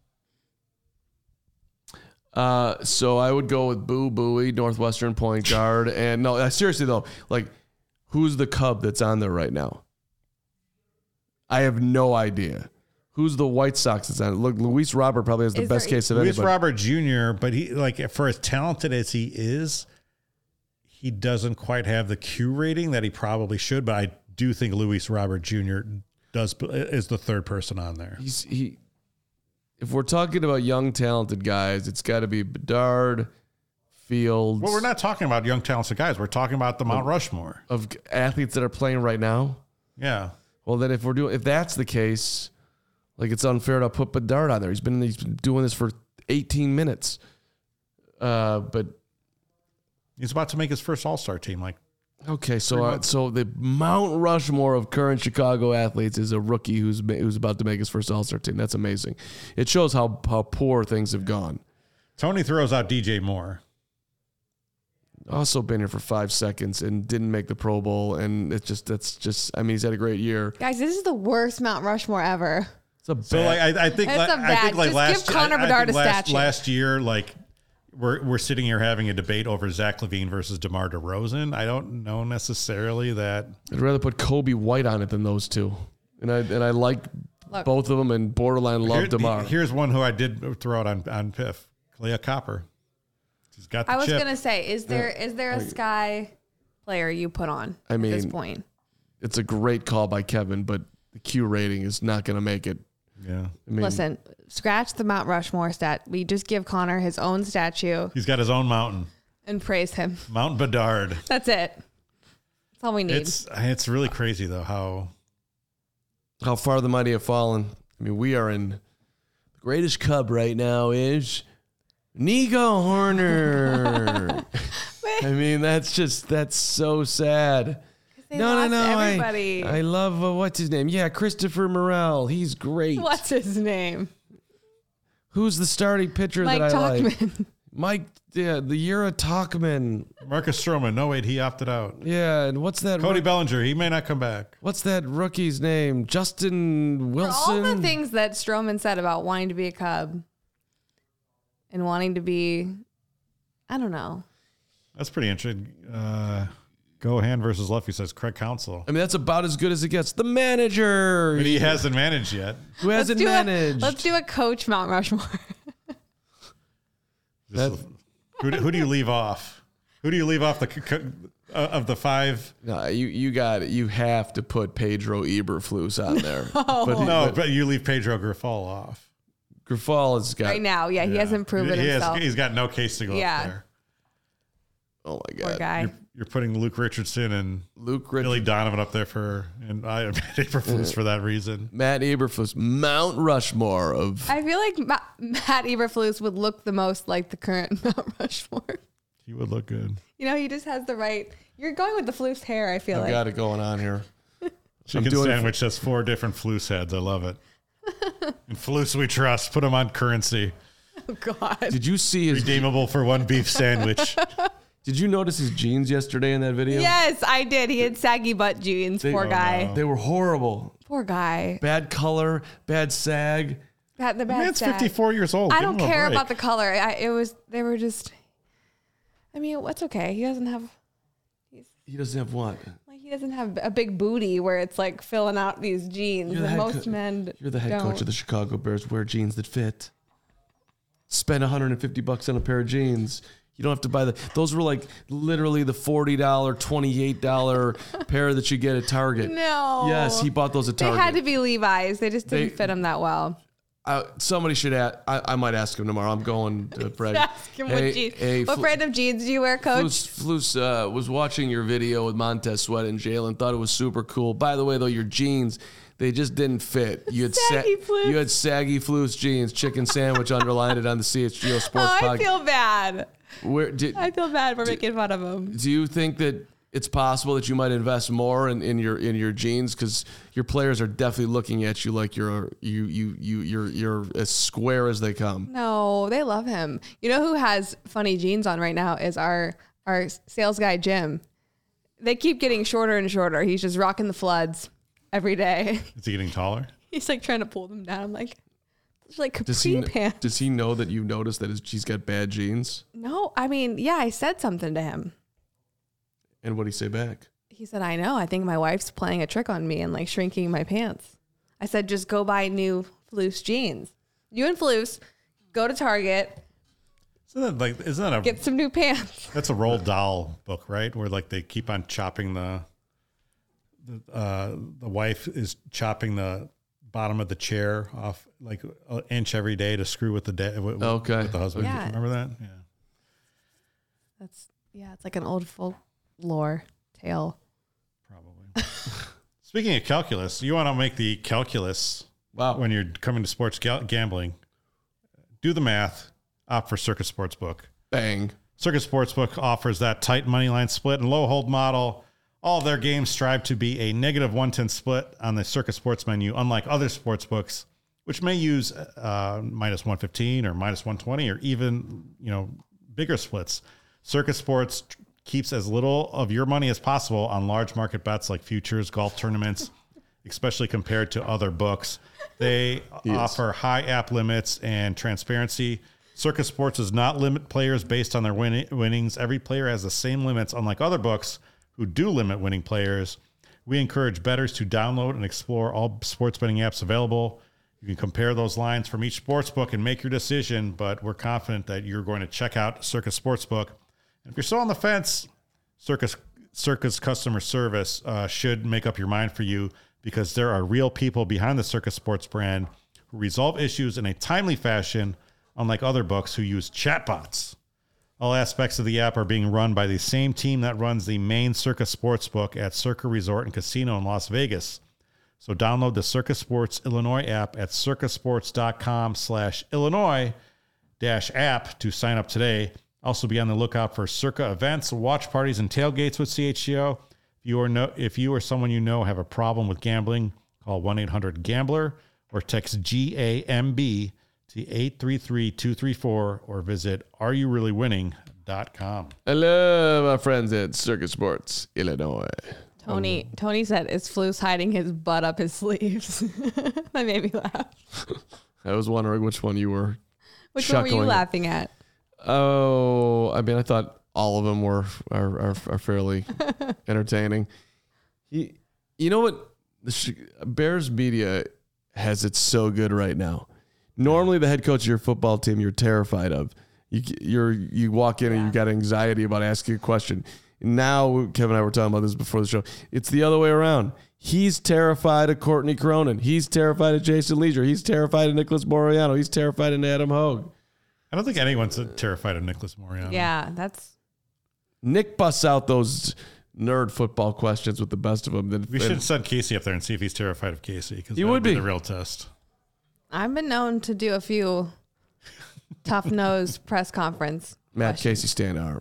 So I would go with Boo Buie, Northwestern point guard. And no, seriously though, like, who's the Cub that's on there right now? I have no idea. Who's the White Sox that's on it? Look, Luis Robert probably has the best case of anybody. Luis Robert Jr., but he, like, for as talented as he is, he doesn't quite have the Q rating that he probably should. But I do think Luis Robert Jr. is the 3rd person on there. If we're talking about young, talented guys, it's got to be Bedard, Fields. Well, we're not talking about young, talented guys. We're talking about the Mount Rushmore of athletes that are playing right now. Yeah. Well, then if that's the case, like, it's unfair to put Bedard on there. He's been doing this for 18 minutes. But he's about to make his first All-Star team. Like, okay, so the Mount Rushmore of current Chicago athletes is a rookie who's about to make his first All-Star team. That's amazing. It shows how poor things have gone. Tony throws out DJ Moore. Also been here for 5 seconds and didn't make the Pro Bowl, and that's just. I mean, he's had a great year. Guys, this is the worst Mount Rushmore ever. It's a bad. So I think Just give Connor Bedard a statue. Last year, like, we're sitting here having a debate over Zach LaVine versus DeMar DeRozan. I don't know necessarily that. I'd rather put Kobe White on it than those two, and I like both of them, and borderline love DeMar. Here's one who I did throw out on Piff, Kalia Copper. He's got the I was chip. gonna say, is there a Sky player you put on I mean, at this point. It's a great call by Kevin, but the Q rating is not going to make it. Yeah. I mean, Listen, scratch the Mount Rushmore stat. We just give Connor his own statue He's got his own mountain. and praise him. Mount Bedard. That's it. That's all we need. It's really crazy, though, how far the mighty have fallen. I mean, we are in the greatest Cub right now is Nico Horner. I mean, that's so sad. They lost everybody. I love, what's his name? Yeah, Christopher Morel. He's great. What's his name? Who's the starting pitcher Mike that I like? Tauchman. Mike, yeah, the year of Tauchman. Marcus Stroman. No, wait, he opted out. Yeah, and what's that? Cody Bellinger. He may not come back. What's that rookie's name? Justin For Wilson? all the things that Stroman said about wanting to be a Cub and wanting to be, I don't know. That's pretty interesting. Go hand versus Luffy, says Craig Counsell. I mean, that's about as good as it gets. The manager. But he hasn't managed yet. Who hasn't managed? Let's do a coach Mount Rushmore. Who do you leave off? Who do you leave off of the five? No, you got it. You have to put Pedro Eberflus on there. But you leave Pedro Grifol off. Grifol has got Right now, he hasn't proven himself. He's got no case to go up there. Oh my God. Poor guy. You're putting Luke Richardson and Billy Donovan up there and I am Eberflus for that reason. Matt Eberflus, Mount Rushmore of. I feel like Matt Eberflus would look the most like the current Mount Rushmore. He would look good. You know, he just has the right. You're going with the Flus hair, I feel I've like. got it going on here. Chicken sandwich has 4 different Flus heads. I love it. And Flus we trust. Put him on currency. Oh, God. Did you see his. Redeemable for 1 beef sandwich. Did you notice his jeans yesterday in that video? Yes, I did. He had saggy butt jeans. Poor guy. no. They were horrible. Poor guy. Bad color, bad sag. The bad Man's sag. 54 years old. I Give don't him a care break. about the color. They were just. I mean, what's okay? He doesn't have. He doesn't have what? Like he doesn't have a big booty where it's like filling out these jeans. And most men. You're the head coach of the Chicago Bears. Wear jeans that fit. Spend $150 on a pair of jeans. You don't have to buy those were like literally the $40, $28 pair that you get at Target. No. Yes, he bought those at Target. They had to be Levi's. They just didn't fit him that well. Somebody should ask. I might ask him tomorrow. I'm going to Fred. Ask him what jeans. What brand of jeans do you wear, Coach? Flus was watching your video with Montez Sweat and Jalen. Thought it was super cool. By the way, though, your jeans, they just didn't fit. You had you had saggy Flus jeans. Chicken sandwich underlined it on the CHGO Sports Podcast. I feel bad. I feel bad for making fun of him. Do you think that it's possible that you might invest more in your jeans because your players are definitely looking at you like you're as square as they come? No, they love him. You know who has funny jeans on right now is our sales guy Jim. They keep getting shorter and shorter. He's just rocking the floods every day. Is he getting taller? He's like trying to pull them down. I'm like, it's like capri pants. Does he know that you noticed that he's got bad jeans? No, I mean, yeah, I said something to him. And what did he say back? He said, I know. I think my wife's playing a trick on me and like shrinking my pants. I said, just go buy new Flus jeans. You and Flus, go to Target. Isn't that a get some new pants? That's a Roald Dahl book, right? Where like they keep on chopping the wife is chopping the bottom of the chair off like an inch every day to screw with the with the husband. Yeah. Remember that? Yeah. It's like an old folklore tale. Probably. Speaking of calculus, you want to make the calculus when you're coming to sports gambling. Do the math. Opt for Circus Sportsbook. Bang. Circus Sportsbook offers that tight money line split and low hold model. All of their games strive to be a negative 110 split on the Circus Sports menu, unlike other sports books, which may use minus 115 or minus 120 or even bigger splits. Circus Sports keeps as little of your money as possible on large market bets like futures, golf tournaments, especially compared to other books. They offer high app limits and transparency. Circus Sports does not limit players based on their winnings. Every player has the same limits, unlike other books who do limit winning players. We encourage bettors to download and explore all sports betting apps available. You can compare those lines from each sportsbook and make your decision, but we're confident that you're going to check out Circus Sportsbook. And if you're still on the fence, Circus Circa's customer service should make up your mind for you, because there are real people behind the Circa Sports brand who resolve issues in a timely fashion, unlike other books who use chatbots. All aspects of the app are being run by the same team that runs the main Circa Sportsbook at Circa Resort and Casino in Las Vegas. So download the Circa Sports Illinois app at circasports.com/Illinois-app to sign up today. Also be on the lookout for Circa events, watch parties, and tailgates with CHGO. If you or someone you know have a problem with gambling, call 1-800-GAMBLER or text GAMB to 833-234 or visit areyoureallywinning.com. Hello, my friends at Circa Sports Illinois. Tony said, "Is Flus hiding his butt up his sleeves?" That made me laugh. I was wondering which one you were. Which one were you laughing at? Oh, I mean, I thought all of them are fairly entertaining. You know what? The Bears media has it so good right now. Normally, the head coach of your football team you're terrified of. You walk in and you got anxiety about asking a question. Now, Kevin and I were talking about this before the show. It's the other way around. He's terrified of Courtney Cronin. He's terrified of Jason Leisure. He's terrified of Nicholas Moriano. He's terrified of Adam Hogue. I don't think anyone's terrified of Nicholas Moriano. Yeah, that's... Nick busts out those nerd football questions with the best of them. We should send Casey up there and see if he's terrified of Casey, because he would be the real test. I've been known to do a few tough-nosed press conference Matt questions. Casey Standout.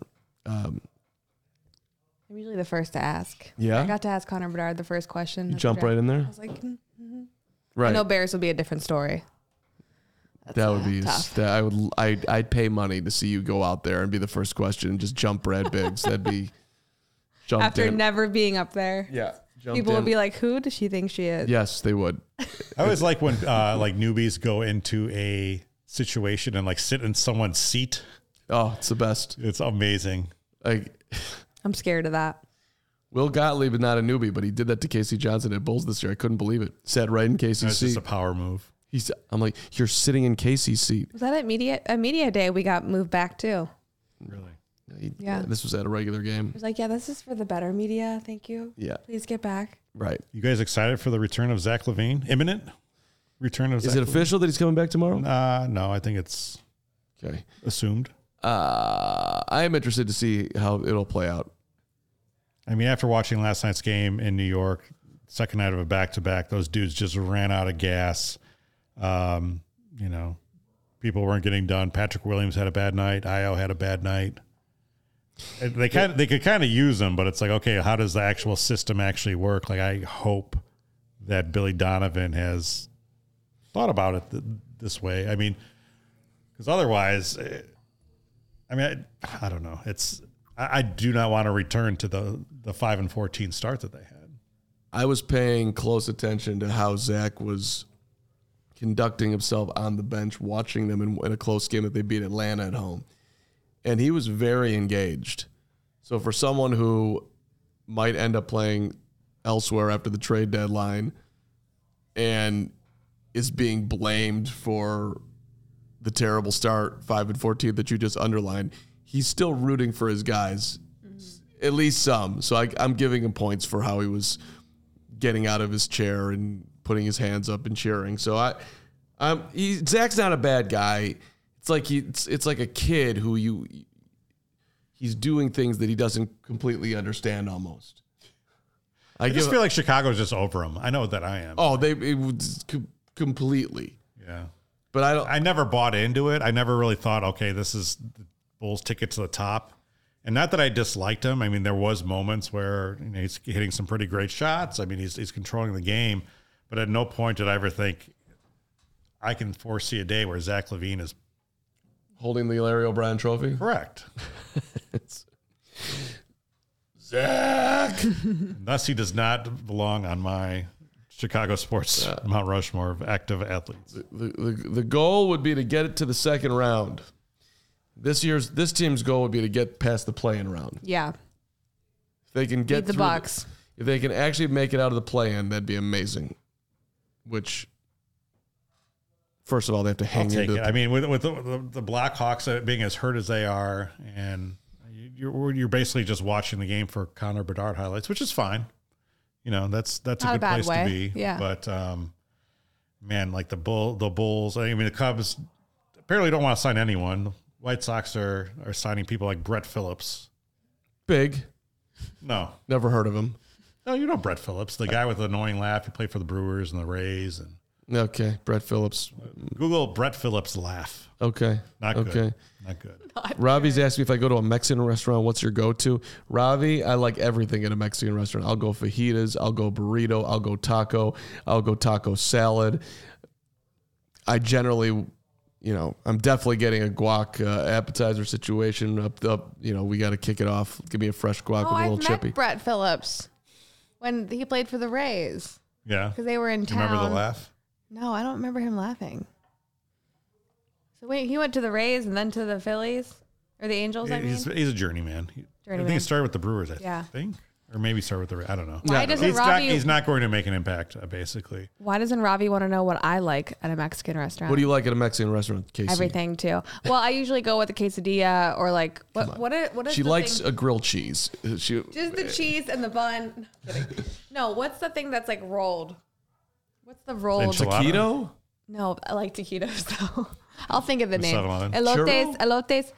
I'm usually the first to ask. Yeah? I got to ask Connor Bedard the first question. You jump right in there? I was like, Right. I know Bears will be a different story. That would be tough. I'd pay money to see you go out there and be the first question and just jump Brad Biggs. That'd be jumped After in. never being up there. Yeah. People would be like, who does she think she is? Yes, they would. I always like when like newbies go into a situation and like sit in someone's seat. Oh, it's the best. It's amazing. Like, I'm scared of that. Will Gottlieb is not a newbie, but he did that to Casey Johnson at Bulls this year. I couldn't believe it. Sat right in Casey's It's seat. just a power move. I'm like, you're sitting in Casey's seat. Was that at media day we got moved back to? Really? Yeah. This was at a regular game. I was like, yeah, this is for the better media. Thank you. Yeah. Please get back. Right. You guys excited for the return of Zach LaVine? Imminent return of Zach Is it official that he's coming back tomorrow? No, I think it's Okay. assumed. I am interested to see how it'll play out. I mean, after watching last night's game in New York, second night of a back-to-back, those dudes just ran out of gas. People weren't getting done. Patrick Williams had a bad night. Io had a bad night. They could kind of use them, but it's like, okay, how does the actual system actually work? Like, I hope that Billy Donovan has thought about it this way. I mean, because otherwise, I don't know. I do not want to return to the 5-14 start that they had. I was paying close attention to how Zach was conducting himself on the bench, watching them in a close game that they beat Atlanta at home. And he was very engaged. So for someone who might end up playing elsewhere after the trade deadline and is being blamed for the terrible start, 5-14, that you just underlined, he's still rooting for his guys, at least some. So I'm giving him points for how he was getting out of his chair and putting his hands up and cheering. So Zach's not a bad guy. It's like it's like a kid who he's doing things that he doesn't completely understand almost. I just feel like Chicago's just over him. I know that I am. Oh, completely. Yeah. But I never bought into it. I never really thought, okay, this is the Bulls' ticket to the top. And not that I disliked him. I mean, there was moments where he's hitting some pretty great shots. I mean, he's controlling the game. But at no point did I ever think I can foresee a day where Zach LaVine is holding the Larry O'Brien trophy. Correct. Zach. Thus, he does not belong on my Chicago sports Mount Rushmore of active athletes. The goal would be to get it to the second round. This team's goal would be to get past the play-in round. Yeah. If they can get the Bucks. If they can actually make it out of the play-in, that'd be amazing. Which, first of all, they have to hang into it. I mean, with the Blackhawks being as hurt as they are, and you're basically just watching the game for Connor Bedard highlights, which is fine. That's a good place to be. Yeah. But man, like the Bulls. I mean, the Cubs apparently don't want to sign anyone. White Sox are signing people like Brett Phillips. Big. No, never heard of him. No, you know Brett Phillips, the guy with the annoying laugh. He played for the Brewers and the Rays. And okay, Brett Phillips. Google Brett Phillips laugh. Okay, not okay. Good. Not good. Ravi's asked me if I go to a Mexican restaurant, what's your go-to? Ravi, I like everything at a Mexican restaurant. I'll go fajitas. I'll go burrito. I'll go taco. I'll go taco salad. I generally, I'm definitely getting a guac appetizer situation up. We got to kick it off. Give me a fresh guac with a little chippy. Met Brett Phillips when he played for the Rays. Yeah, because they were in town. Remember the laugh? No, I don't remember him laughing. So wait, he went to the Rays and then to the Phillies or the Angels. He's a journeyman. I think he started with the Brewers. I think. Or maybe start with the Rays. I don't know. Why doesn't he's not going to make an impact, basically. Why doesn't Ravi want to know what I like at a Mexican restaurant? What do you like at a Mexican restaurant, Casey? Everything, too. Well, I usually go with a quesadilla or like, what is she likes a grilled cheese. Just the cheese and the bun. No, what's the thing that's like rolled? What's the rolled? Taquito? No, I like taquitos, though. I'll think of the name. Elotes. Elotes.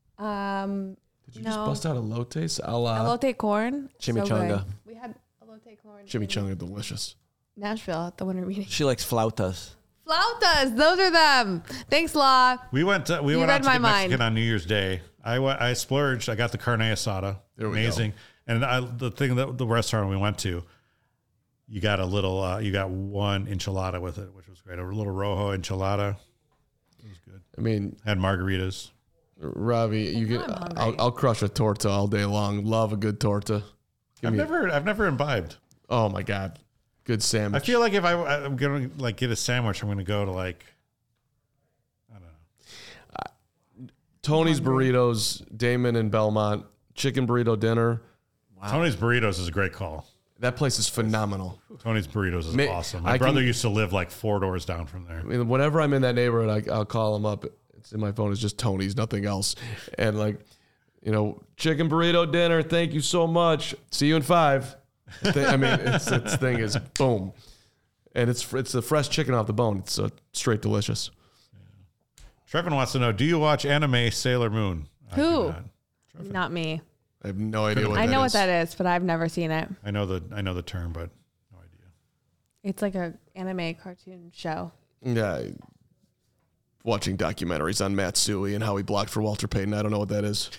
Did you just bust out elotes? Elote corn. Chimichanga. So we had elote corn. Chimichanga, delicious. Nashville at the winter meeting. She likes flautas. Flautas. Those are them. Thanks, Law. We went out to get Mexican on New Year's Day. I splurged. I got the carne asada. Amazing. And the restaurant we went to, you got you got one enchilada with it, which was great. A little rojo enchilada. It was good. I mean, had margaritas. Ravi, I'll crush a torta all day long. Love a good torta. I've never imbibed. Oh my God. Good sandwich. I feel like if I'm going to get a sandwich, I'm going to go to I don't know. Tony's Burritos, Damon and Belmont, chicken burrito dinner. Wow. Tony's Burritos is a great call. That place is phenomenal. Tony's Burritos is awesome. My brother used to live like 4 doors down from there. I mean, whenever I'm in that neighborhood, I'll call him up. It's in my phone. It's just Tony's, nothing else. And chicken burrito dinner. Thank you so much. See you in 5. I mean, its thing is boom. And it's the fresh chicken off the bone. It's straight delicious. Yeah. Trevin wants to know, do you watch anime Sailor Moon? Who? Not me. I have no idea what that is. I know what that is, but I've never seen it. I know the term, but no idea. It's like a anime cartoon show. Yeah. Watching documentaries on Matsui and how he blocked for Walter Payton. I don't know what that is.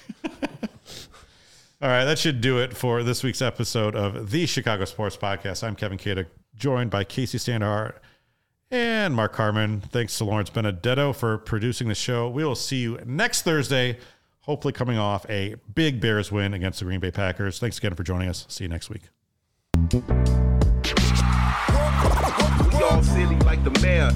All right, that should do it for this week's episode of the Chicago Sports Podcast. I'm Kevin Kada, joined by Casey Standard and Mark Carman. Thanks to Lawrence Benedetto for producing the show. We will see you next Thursday, hopefully coming off a big Bears win against the Green Bay Packers. Thanks again for joining us. See you next week. Y'all silly like the mayor.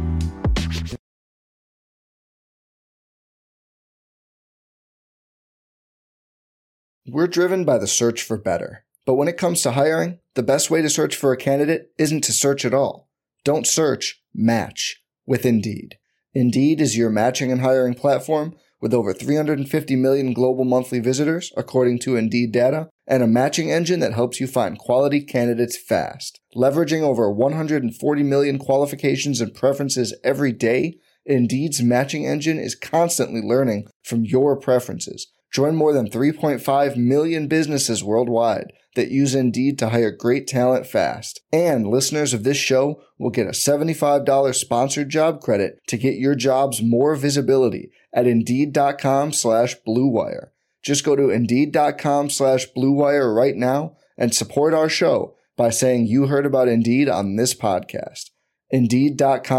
We're driven by the search for better. But when it comes to hiring, the best way to search for a candidate isn't to search at all. Don't search, match with Indeed. Indeed is your matching and hiring platform with over 350 million global monthly visitors, according to Indeed data, and a matching engine that helps you find quality candidates fast. Leveraging over 140 million qualifications and preferences every day, Indeed's matching engine is constantly learning from your preferences. Join more than 3.5 million businesses worldwide that use Indeed to hire great talent fast. And listeners of this show will get a $75 sponsored job credit to get your jobs more visibility at Indeed.com/Blue Wire. Just go to Indeed.com/Blue Wire right now and support our show by saying you heard about Indeed on this podcast.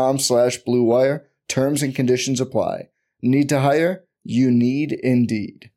Indeed.com/Blue Wire. Terms and conditions apply. Need to hire? You need Indeed.